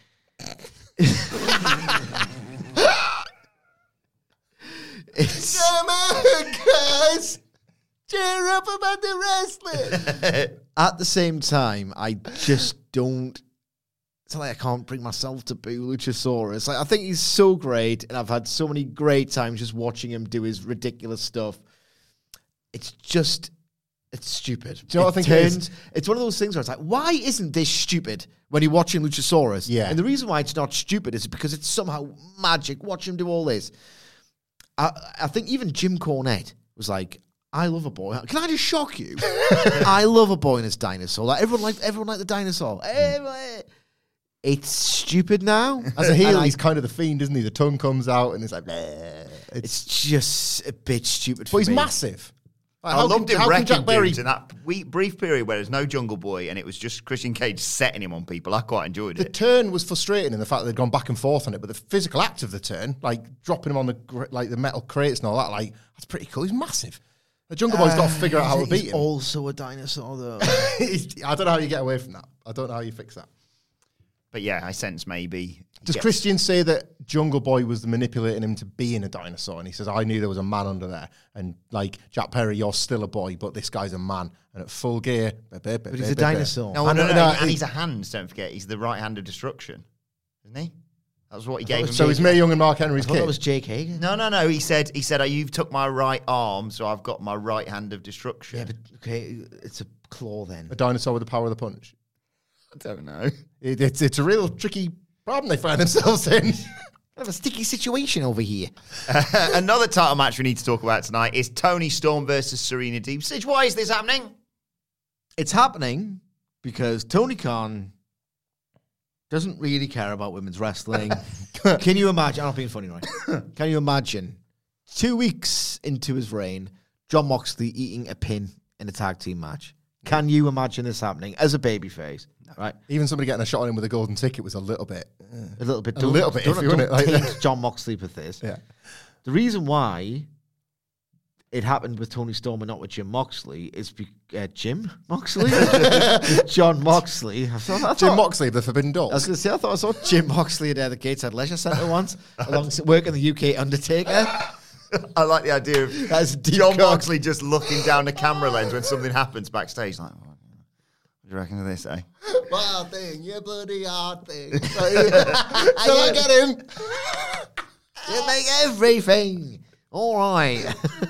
Come on, guys! Cheer up about the wrestling! At the same time, I just don't... It's like I can't bring myself to boo Luchasaurus. Like, I think he's so great, and I've had so many great times just watching him do his ridiculous stuff. It's just... It's stupid. Do you know what I think it is? It's one of those things where it's like, why isn't this stupid when you're watching Luchasaurus? Yeah. And the reason why it's not stupid is because it's somehow magic. Watch him do all this. I think even Jim Cornette was like, I love a boy. Can I just shock you? I love a boy and his dinosaur. Like everyone liked the dinosaur. It's stupid now. As a heel, he's kind of the fiend, isn't he? The tongue comes out and it's like, it's just a bit stupid for me. But he's me. massive. I loved him wrecking dudes in that brief period where there's no Jungle Boy and it was just Christian Cage setting him on people. I quite enjoyed it. The turn was frustrating in the fact that they'd gone back and forth on it, but the physical act of the turn, like dropping him on the metal crates and all that, like that's pretty cool. He's massive. The Jungle Boy's got to figure out how to beat him. He's also a dinosaur, though. I don't know how you get away from that. I don't know how you fix that. But yeah, I sense maybe. Does Christian say that Jungle Boy was manipulating him to being a dinosaur? And he says, I knew there was a man under there. And like, Jack Perry, you're still a boy, but this guy's a man. And at full gear... But he's a dinosaur. No, and he's a hand, don't forget. He's the right hand of destruction. Isn't he? That was what he gave him. So he's Mae Young and Mark Henry's kid? That was Jake Hager. No. He said, you've took my right arm, so I've got my right hand of destruction. Yeah, but okay, it's a claw then. A dinosaur with the power of the punch. I don't know. It's a real tricky problem they find themselves in. Kind of a sticky situation over here. Another title match we need to talk about tonight is Toni Storm versus Serena Deeb. Sidge, why is this happening? It's happening because Tony Khan doesn't really care about women's wrestling. Can you imagine? I'm not being funny, right? Can you imagine 2 weeks into his reign, Jon Moxley eating a pin in a tag team match? Can you imagine this happening as a babyface? Right. Even somebody getting a shot on him with a golden ticket was a little bit. A little bit. Don't taint Jon Moxley with this. Yeah. The reason why it happened with Toni Storm and not with Jim Moxley is Jim Moxley? Jon Moxley. Jim Moxley of the Forbidden Door. I was going to say, I thought I saw Jim Moxley at the Gateshead Leisure Centre once, alongside working the UK Undertaker. I like the idea of Jon Moxley just looking down the camera lens when something happens backstage. Like, what do you reckon of this, eh? Wild thing, you bloody hard thing. Shall I get him? You make everything. All right.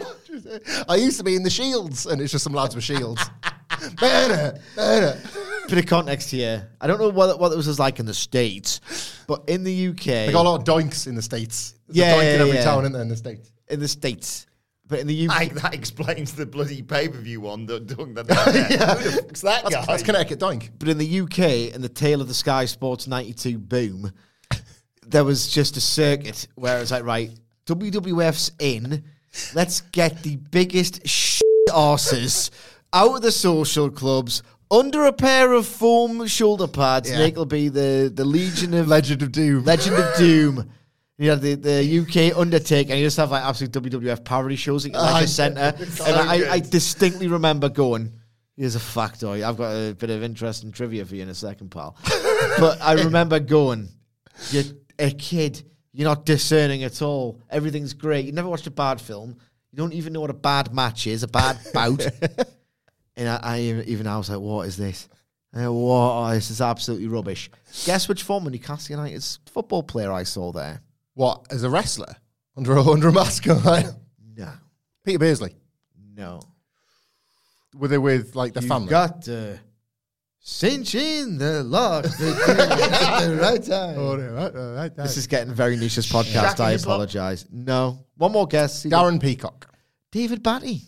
I used to be in the Shields, and it's just some lads with shields. Better. Bit of context here. I don't know what it was like in the States, but in the UK... They got a lot of doinks in the States. There's a doink in every town, isn't there, in the States? In the States. But in the UK... That explains the bloody pay-per-view one. Who the fuck's that guy? That's Connecticut doink. But in the UK, in the tail of the Sky Sports 92 boom, there was just a circuit where it's like, right, WWF's in, let's get the biggest arses out of the social clubs, under a pair of foam shoulder pads, Nick will be the Legend of Doom. Legend of Doom. You have the UK Undertaker, and you just have like absolute WWF parody shows at your leisure centre. And I distinctly remember going, here's a factoid. I've got a bit of interesting trivia for you in a second, pal. But I remember going, you're a kid. You're not discerning at all. Everything's great. You never watched a bad film. You don't even know what a bad match is, a bad bout. And I was like, what is this? This is absolutely rubbish. Guess which former Newcastle United's football player I saw there? What, as a wrestler? Under a mask? Right? No. Peter Beardsley? No. Were they with, like, the family? You got to cinch in the lock at the right time. This is getting very niche as podcast. I apologise. No. One more guess. Darren Peacock. David Batty.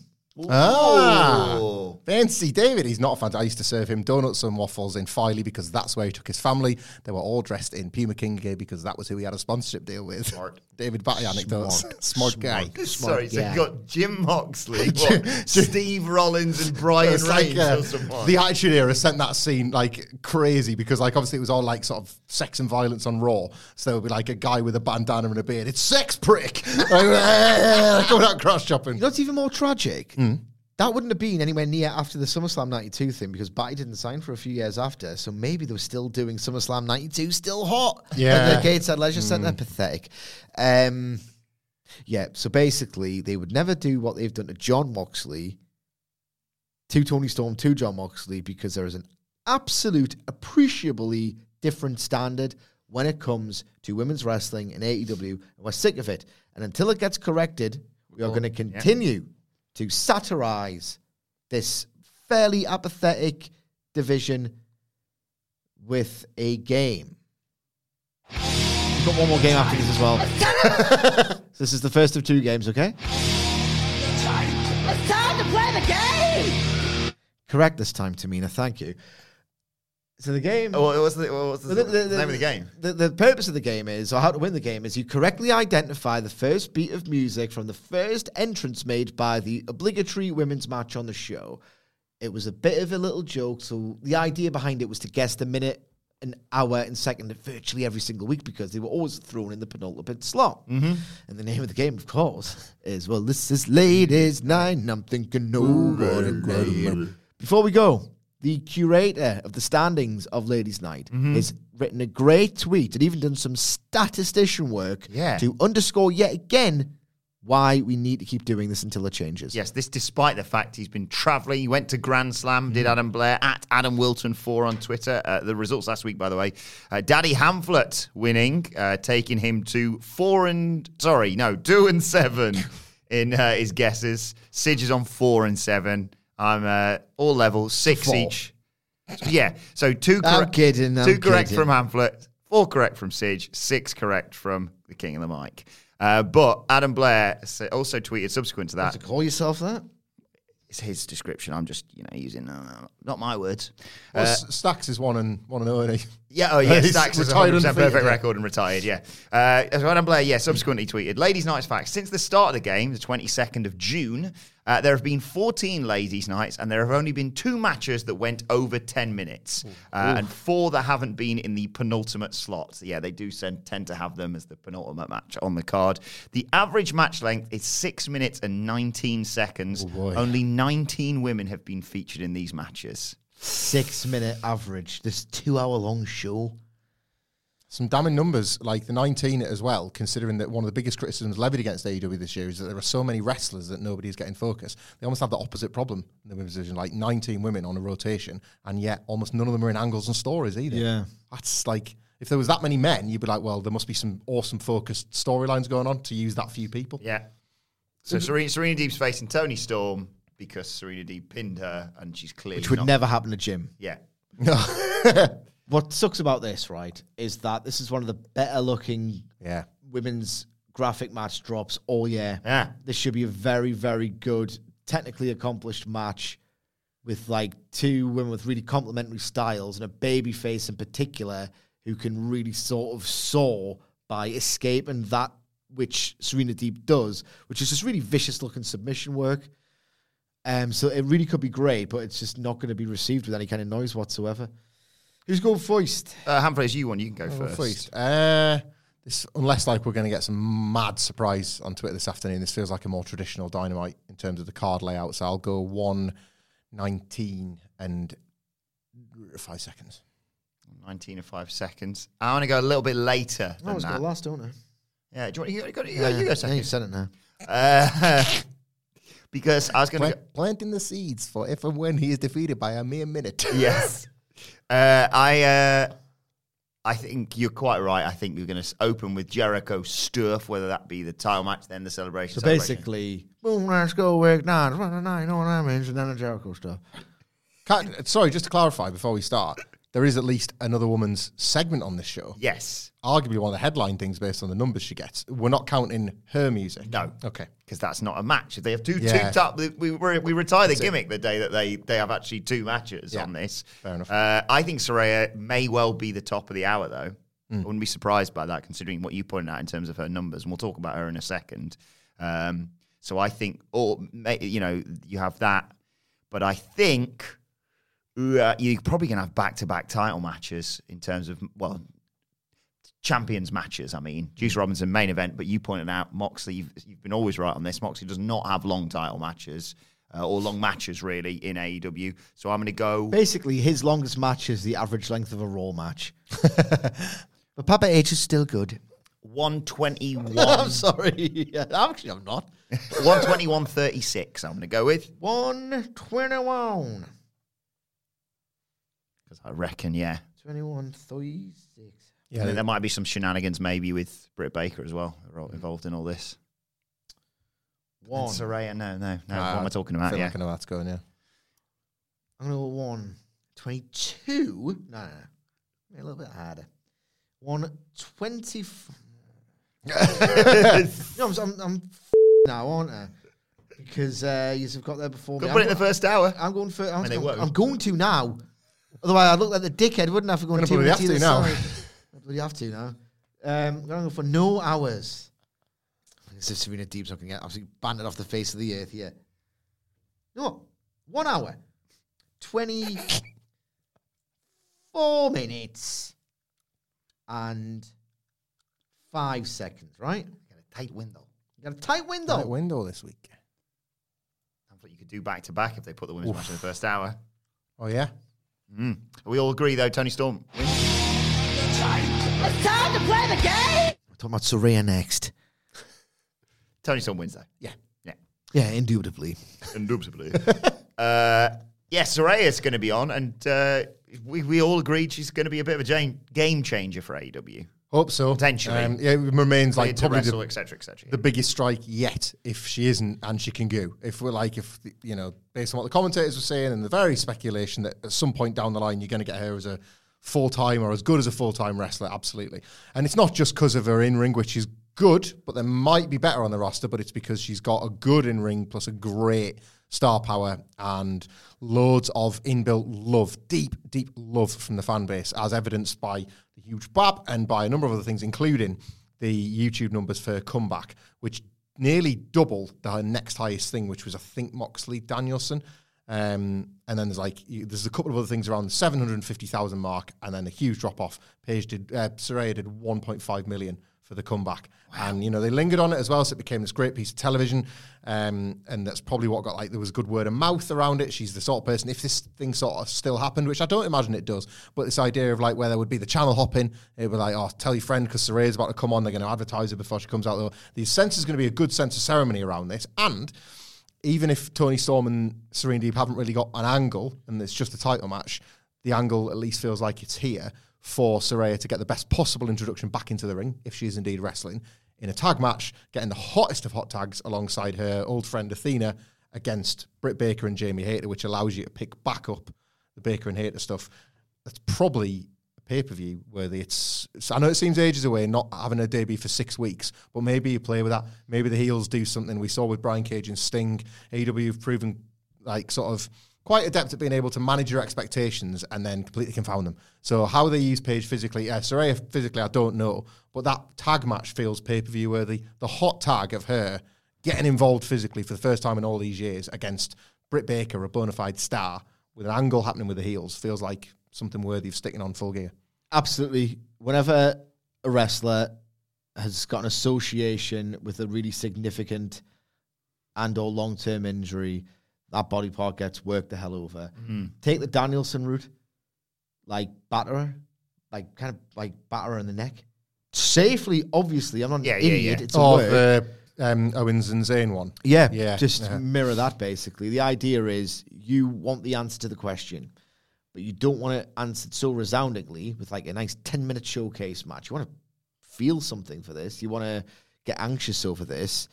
Fancy David. He's not a fan. I used to serve him donuts and waffles in Filey because that's where he took his family. They were all dressed in Puma King gear because that was who he had a sponsorship deal with. Smart. David Batty anecdotes. Smart guy. Sorry, so you got Jim Moxley, Steve Rollins and Brian Reigns. The Attitude Era sent that scene like crazy because like obviously it was all like sort of sex and violence on Raw. So there would be like a guy with a bandana and a beard. It's sex prick. Going out cross chopping. You know what's even more tragic? That wouldn't have been anywhere near after the SummerSlam 92 thing because Batty didn't sign for a few years after. So maybe they were still doing SummerSlam 92 still hot. Yeah. At the Gateshead Leisure Centre. Pathetic. So basically they would never do what they've done to John Moxley, to Tony Storm, to John Moxley, because there is an absolute appreciably different standard when it comes to women's wrestling in AEW. And we're sick of it. And until it gets corrected, we are going to continue to satirize this fairly apathetic division with a game. We've got one more game after this as well. So this is the first of 2 games, okay? It's time to play the game! Correct this time, Tamina. Thank you. So the game... What's the name of the game? The purpose of the game is, or how to win the game, is you correctly identify the first beat of music from the first entrance made by the obligatory women's match on the show. It was a bit of a little joke, so the idea behind it was to guess the minute, an hour, and second virtually every single week because they were always thrown in the penultimate slot. Mm-hmm. And the name of the game, of course, is, well, this is Ladies' Night, and I'm thinking nobody. Before we go... The curator of the standings of Ladies' Night has written a great tweet and even done some statistician work to underscore yet again why we need to keep doing this until it changes. Yes, this despite the fact he's been travelling. He went to Grand Slam, did Adam Blair, at Adam Wilton4 on Twitter. The results last week, by the way. Daddy Hamflet winning, taking him to 2 and 7 in his guesses. Sige is on 4 and 7. I'm all levels, 6 each. Yeah, so 2 correct. Two correct from Hamflet, 4 correct from Sige, 6 correct from the King of the Mic. But Adam Blair also tweeted subsequent to that. To call yourself that? It's his description. I'm just using not my words. Well, Stacks is 1 and 0, isn't he? Yeah, Stacks is 100% perfect record and retired, so Adam Blair, subsequently tweeted, Ladies' Nights facts. Since the start of the game, the 22nd of June, there have been 14 Ladies' Nights, and there have only been 2 matches that went over 10 minutes, and 4 that haven't been in the penultimate slot. So, they do tend to have them as the penultimate match on the card. The average match length is 6 minutes and 19 seconds. Only 19 women have been featured in these matches. 6-minute average. This 2-hour-long show. Some damning numbers, like the 19 as well, considering that one of the biggest criticisms levied against AEW this year is that there are so many wrestlers that nobody's getting focus. They almost have the opposite problem in the women's division, like 19 women on a rotation, and yet almost none of them are in angles and stories either. Yeah. That's like, if there was that many men, you'd be like, well, there must be some awesome focused storylines going on to use that few people. Yeah. So Serena Deeb's facing Toni Storm because Serena Deeb pinned her, and she's clearly which would never happen to Jim. Yeah. What sucks about this, right, is that this is one of the better looking women's graphic match drops all year. Yeah. This should be a very, very good, technically accomplished match with like 2 women with really complementary styles and a baby face in particular who can really sort of soar by escaping that which Serena Deeb does, which is just really vicious looking submission work. So it really could be great, but it's just not going to be received with any kind of noise whatsoever. Who's going first? Humphrey, as you want, you can go first. This, unless like we're going to get some mad surprise on Twitter this afternoon, this feels like a more traditional Dynamite in terms of the card layout. So I'll go 1:19 and 5 seconds. 19 and 5 seconds. I want to go a little bit later than I've that. got last, don't I? Yeah, do you want you go second. Yeah, you said it now. Because I was going to planting the seeds for if and when he is defeated by a mere minute. Yes. I think you're quite right. I think we're going to open with Jericho Sturf, whether that be the title match, then the celebration. So basically, boom, let's go, week 9, you know what that means, and then the Jericho stuff. Sorry, just to clarify before we start, there is at least another woman's segment on this show. Yes. Arguably one of the headline things based on the numbers she gets. We're not counting her music. No. Okay. Because that's not a match. If they have two top, we retire the gimmick the day that they have actually two matches on this. Fair enough. I think Saraya may well be the top of the hour, though. I wouldn't be surprised by that, considering what you pointed out in terms of her numbers, and we'll talk about her in a second. So I think, you have that, but I think you're probably going to have back-to-back title matches in terms of, champions matches. I mean, Juice Robinson main event, but you pointed out Moxley. You've been always right on this. Moxley does not have long title matches or long matches really in AEW. So I'm going to go. Basically, his longest match is the average length of a Raw match. But Papa H is still good. 121. I'm sorry. Yeah, actually, I'm not. 121.36. I'm going to go with 121. Because I reckon, 21.36. Yeah, and then there might be some shenanigans maybe with Britt Baker as well. They're all involved in all this. One. And Saraya, no. What am I talking about? I feel like I know that's going, I'm going to go 122. No. A little bit harder. 120. No, I'm now, aren't I? Because you've got there before me. Go put it in the first hour. I'm going for. I'm going to now. Otherwise, I'd look like the dickhead, wouldn't I? For going to have to now. You have to now. I'm going to go for no hours. This is Serena Deeb's not going to get absolutely banded off the face of the earth here. No, 1 hour, 24 minutes, and 5 seconds. Right? You got a tight window. Tight window this week. I thought you could do back to back if they put the women's match in the first hour. Oh yeah. We all agree though. Tony Storm wins. It's time to play the game! We're talking about Saraya next. Tony Storm wins though. Yeah, indubitably. Saraya's going to be on, and we all agreed she's going to be a bit of a game changer for AEW. Hope so. Potentially. It remains like probably wrestle, etc. the biggest strike yet if she isn't and she can go. If based on what the commentators were saying and the very speculation that at some point down the line you're going to get her as a full-time or as good as a full-time wrestler, absolutely. And it's not just because of her in-ring, which is good, but there might be better on the roster, but it's because she's got a good in-ring plus a great star power and loads of inbuilt love, deep love from the fan base, as evidenced by the huge BAP and by a number of other things, including the YouTube numbers for her comeback, which nearly doubled her next highest thing, which was, I think, Moxley Danielson. And then there's a couple of other things around the 750,000 mark, and then a huge drop off. Saraya did 1.5 million for the comeback. Wow. And, they lingered on it as well, so it became this great piece of television. And that's probably what got, there was good word of mouth around it. She's the sort of person, if this thing sort of still happened, which I don't imagine it does, but this idea of, where there would be the channel hopping, it would be tell your friend because Saraya's about to come on, they're going to advertise her before she comes out. The sense is going to be a good sense of ceremony around this. And even if Tony Storm and Serena Deeb haven't really got an angle, and it's just a title match, the angle at least feels like it's here for Saraya to get the best possible introduction back into the ring, if she is indeed wrestling, in a tag match, getting the hottest of hot tags alongside her old friend Athena against Britt Baker and Jamie Hayter, which allows you to pick back up the Baker and Hayter stuff. That's probably a pay-per-view worthy. I know it seems ages away, not having a debut for 6 weeks, but maybe you play with that. Maybe the heels do something. We saw with Brian Cage and Sting. AEW have proven quite adept at being able to manage your expectations and then completely confound them. So how they use Paige physically, Saraya physically, I don't know, but that tag match feels pay-per-view worthy. The hot tag of her getting involved physically for the first time in all these years against Britt Baker, a bona fide star, with an angle happening with the heels, feels like something worthy of sticking on Full Gear. Absolutely. Whenever a wrestler has got an association with a really significant and or long-term injury, that body part gets worked the hell over. Take the Danielson route, like batter her, batter her in the neck. Safely, obviously. I'm not an idiot. It's a word. The Owens and Zayn one. Yeah. Mirror that, basically. The idea is you want the answer to the question, but you don't want to answer it so resoundingly with like a nice 10-minute showcase match. You want to feel something for this. You want to get anxious over this.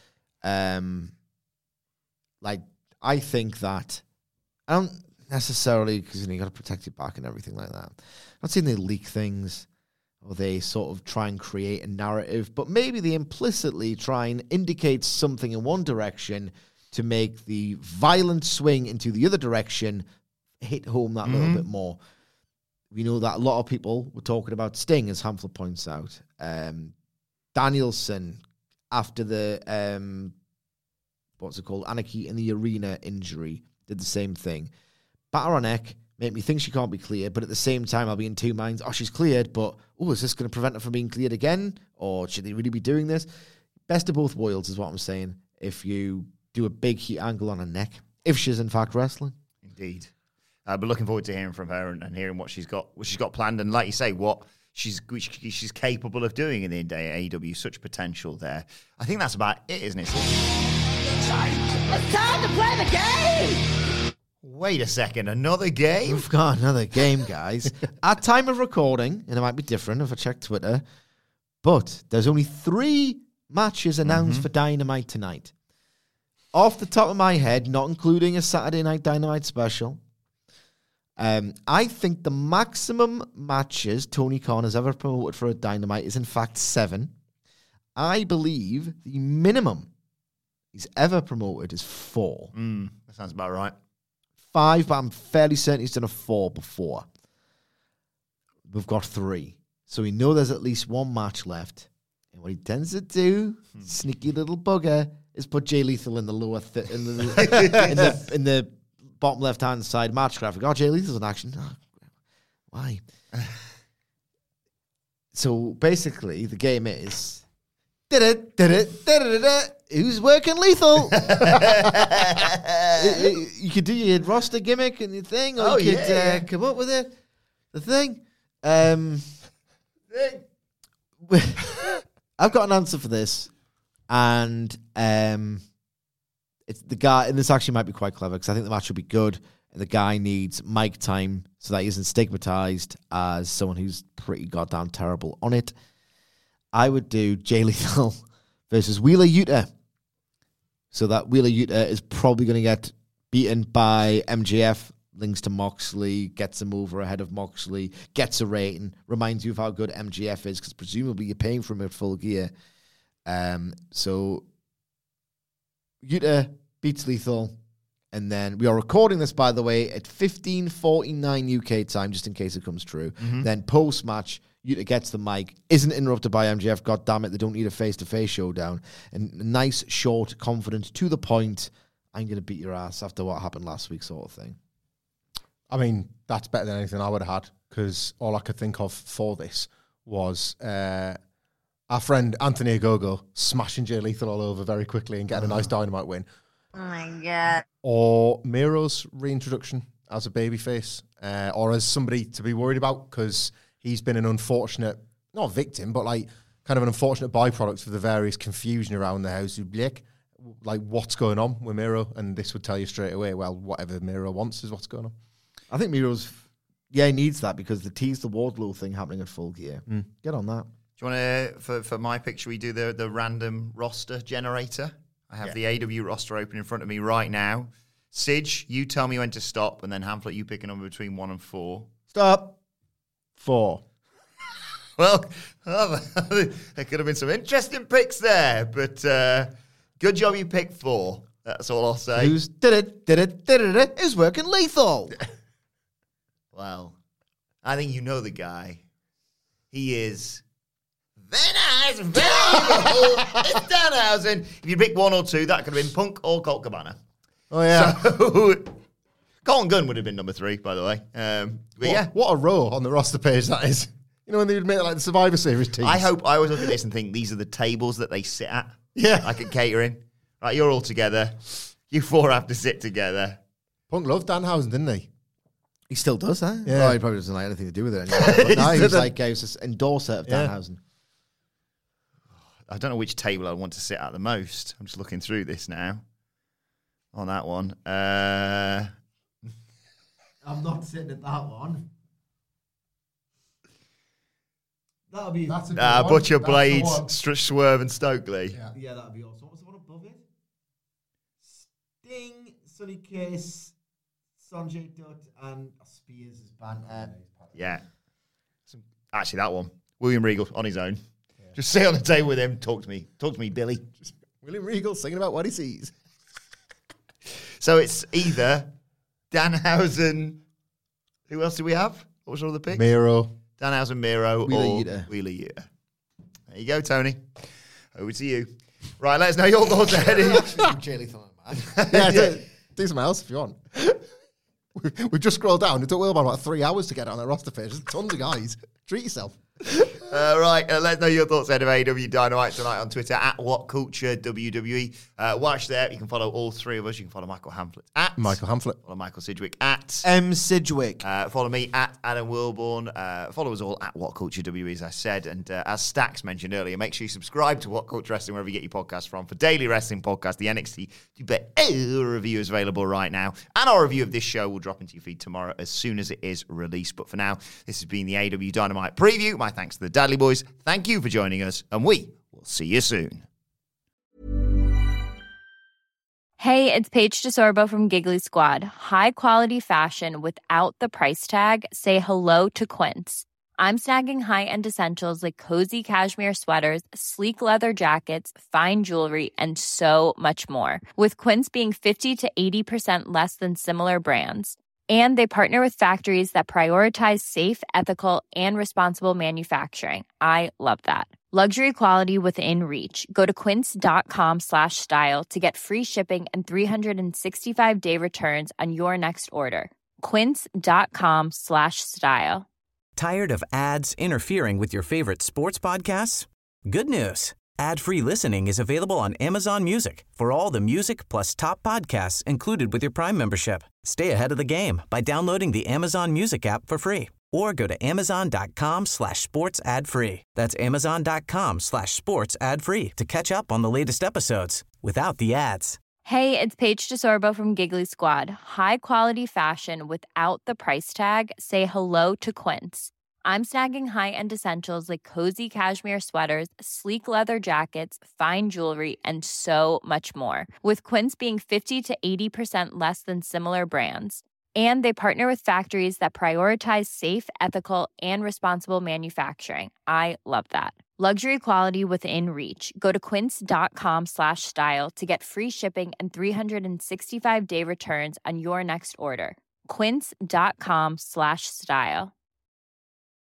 I think that I don't necessarily, because you got to protect your back and everything like that. I'm not saying they leak things or they sort of try and create a narrative, but maybe they implicitly try and indicate something in one direction to make the violent swing into the other direction hit home that little bit more. We know that a lot of people were talking about Sting, as Hamflet points out. Danielson, after the, Anarchy in the Arena injury, did the same thing. Batter her neck, make me think she can't be cleared, but at the same time, I'll be in two minds. Oh, she's cleared, but, is this going to prevent her from being cleared again? Or should they really be doing this? Best of both worlds is what I'm saying. If you do a big heat angle on her neck, if she's in fact wrestling. Indeed. But looking forward to hearing from her and hearing what she's got planned, and like you say, what she's capable of doing in the day at AEW. Such potential there. I think that's about it, isn't it? It's time to play the game! Wait a second, another game? We've got another game, guys. At time of recording, and it might be different if I check Twitter, but there's only 3 matches announced for Dynamite tonight. Off the top of my head, not including a Saturday Night Dynamite special, I think the maximum matches Tony Khan has ever promoted for a Dynamite is in fact 7. I believe the minimum he's ever promoted is 4. That sounds about right. 5, but I'm fairly certain he's done a 4 before. We've got 3. So we know there's at least one match left. And what he tends to do, sneaky little bugger, is put Jay Lethal in the lower in the bottom left-hand side match graphic. Oh, Jay Lethal's in action. Oh, why? So basically, the game is who's working Lethal? You could do your roster gimmick and your thing, or you could come up with it. The thing. I've got an answer for this, and it's the guy, and this actually might be quite clever because I think the match will be good. And the guy needs mic time so that he isn't stigmatized as someone who's pretty goddamn terrible on it. I would do Jay Lethal versus Wheeler Yuta, so that Wheeler Yuta is probably going to get beaten by MJF. Links to Moxley, gets him over ahead of Moxley, gets a rating, reminds you of how good MJF is, because presumably you're paying for him at Full Gear. So Yuta beats Lethal, and then we are recording this, by the way, at 15:49 UK time, just in case it comes true. Then post-match, Yuta gets the mic, isn't interrupted by MJF. God damn it, they don't need a face-to-face showdown. And nice, short, confident, to the point, I'm going to beat your ass after what happened last week sort of thing. I mean, that's better than anything I would have had, because all I could think of for this was our friend Anthony Ogogo smashing Jay Lethal all over very quickly and getting a nice Dynamite win. Oh my God. Or Miro's reintroduction as a babyface, or as somebody to be worried about, because he's been an unfortunate, not victim, but like kind of an unfortunate byproduct of the various confusion around the House of Black. Like, what's going on with Miro? And this would tell you straight away, well, whatever Miro wants is what's going on. I think Miro's, he needs that, because the tease the Wardlow thing happening at Full Gear. Get on that. Do you want to, for my pick, should we do the random roster generator? I have the AW roster open in front of me right now. Sidge, you tell me when to stop, and then Hamflet, you pick a number between 1 and 4. Stop. 4. Well, there could have been some interesting picks there, but good job you picked 4. That's all I'll say. Who's is working Lethal. Well, I think you know the guy. He is Very nice, very evil. It's Danhausen. If you pick one or two, that could have been Punk or Colt Cabana. Oh, yeah. So, Colton Gunn would have been number 3, by the way. What a row on the roster page that is. You know, when they would make like the Survivor Series teams. I always look at this and think these are the tables that they sit at. Yeah. Like at catering. Right, you're all together. You 4 have to sit together. Punk loved Danhausen, didn't he? He still does, huh? Yeah. Well, he probably doesn't like anything to do with it anymore. But now he's like an endorser of Danhausen. I don't know which table I want to sit at the most. I'm just looking through this now. On that one. I'm not sitting at that one. That'll be... That's a good one. Butcher, That's the Blades, one. Swerve and Stokely. Yeah, that'd be awesome. What was the one above it? Sting, Sonny Kiss, Sanjay Dutt, and Spears' banter. Yeah. Actually, that one. William Regal on his own. Yeah. Just sit on the table with him. Talk to me. Talk to me, Billy. William Regal singing about what he sees. So it's either Danhausen. Who else do we have? What was all the picks? Miro. Danhausen, Miro, Wheeler or Yuta. Wheeler Yuta. There you go, Tony. Over to you. Right, let us know your thoughts ahead. Yeah, do something else if you want. We've just scrolled down. It took Wilbon about 3 hours to get on that roster page. There's tons of guys. Treat yourself. Right, let us know your thoughts ahead of AEW Dynamite tonight on Twitter at WhatCultureWWE. Watch there. You can follow all 3 of us. You can follow Michael Hamflett at Michael Hamflett. Follow Michael Sidgwick at M. Sidgwick. follow me at Adam Wilborn. Follow us all at WhatCultureWWE, as I said. And as Stax mentioned earlier, make sure you subscribe to What Culture Wrestling wherever you get your podcasts from. For daily wrestling podcast, the NXT review is available right now. And our review of this show will drop into your feed tomorrow as soon as it is released. But for now, this has been the AEW Dynamite preview. My thanks to the Dudley Boys. Thank you for joining us, and we will see you soon. Hey, it's Paige DeSorbo from Giggly Squad. High quality fashion without the price tag. Say hello to Quince. I'm snagging high-end essentials like cozy cashmere sweaters, sleek leather jackets, fine jewelry, and so much more. With Quince being 50 to 80% less than similar brands. And they partner with factories that prioritize safe, ethical, and responsible manufacturing. I love that. Luxury quality within reach. Go to quince.com/style to get free shipping and 365-day returns on your next order. Quince.com/style. Tired of ads interfering with your favorite sports podcasts? Good news. Ad-free listening is available on Amazon Music for all the music plus top podcasts included with your Prime membership. Stay ahead of the game by downloading the Amazon Music app for free or go to amazon.com/sports ad free. That's amazon.com/sports ad free to catch up on the latest episodes without the ads. Hey, it's Paige DeSorbo from Giggly Squad. High quality fashion without the price tag. Say hello to Quince. I'm snagging high-end essentials like cozy cashmere sweaters, sleek leather jackets, fine jewelry, and so much more. With Quince being 50 to 80% less than similar brands. And they partner with factories that prioritize safe, ethical, and responsible manufacturing. I love that. Luxury quality within reach. Go to quince.com/style to get free shipping and 365-day returns on your next order. Quince.com/style.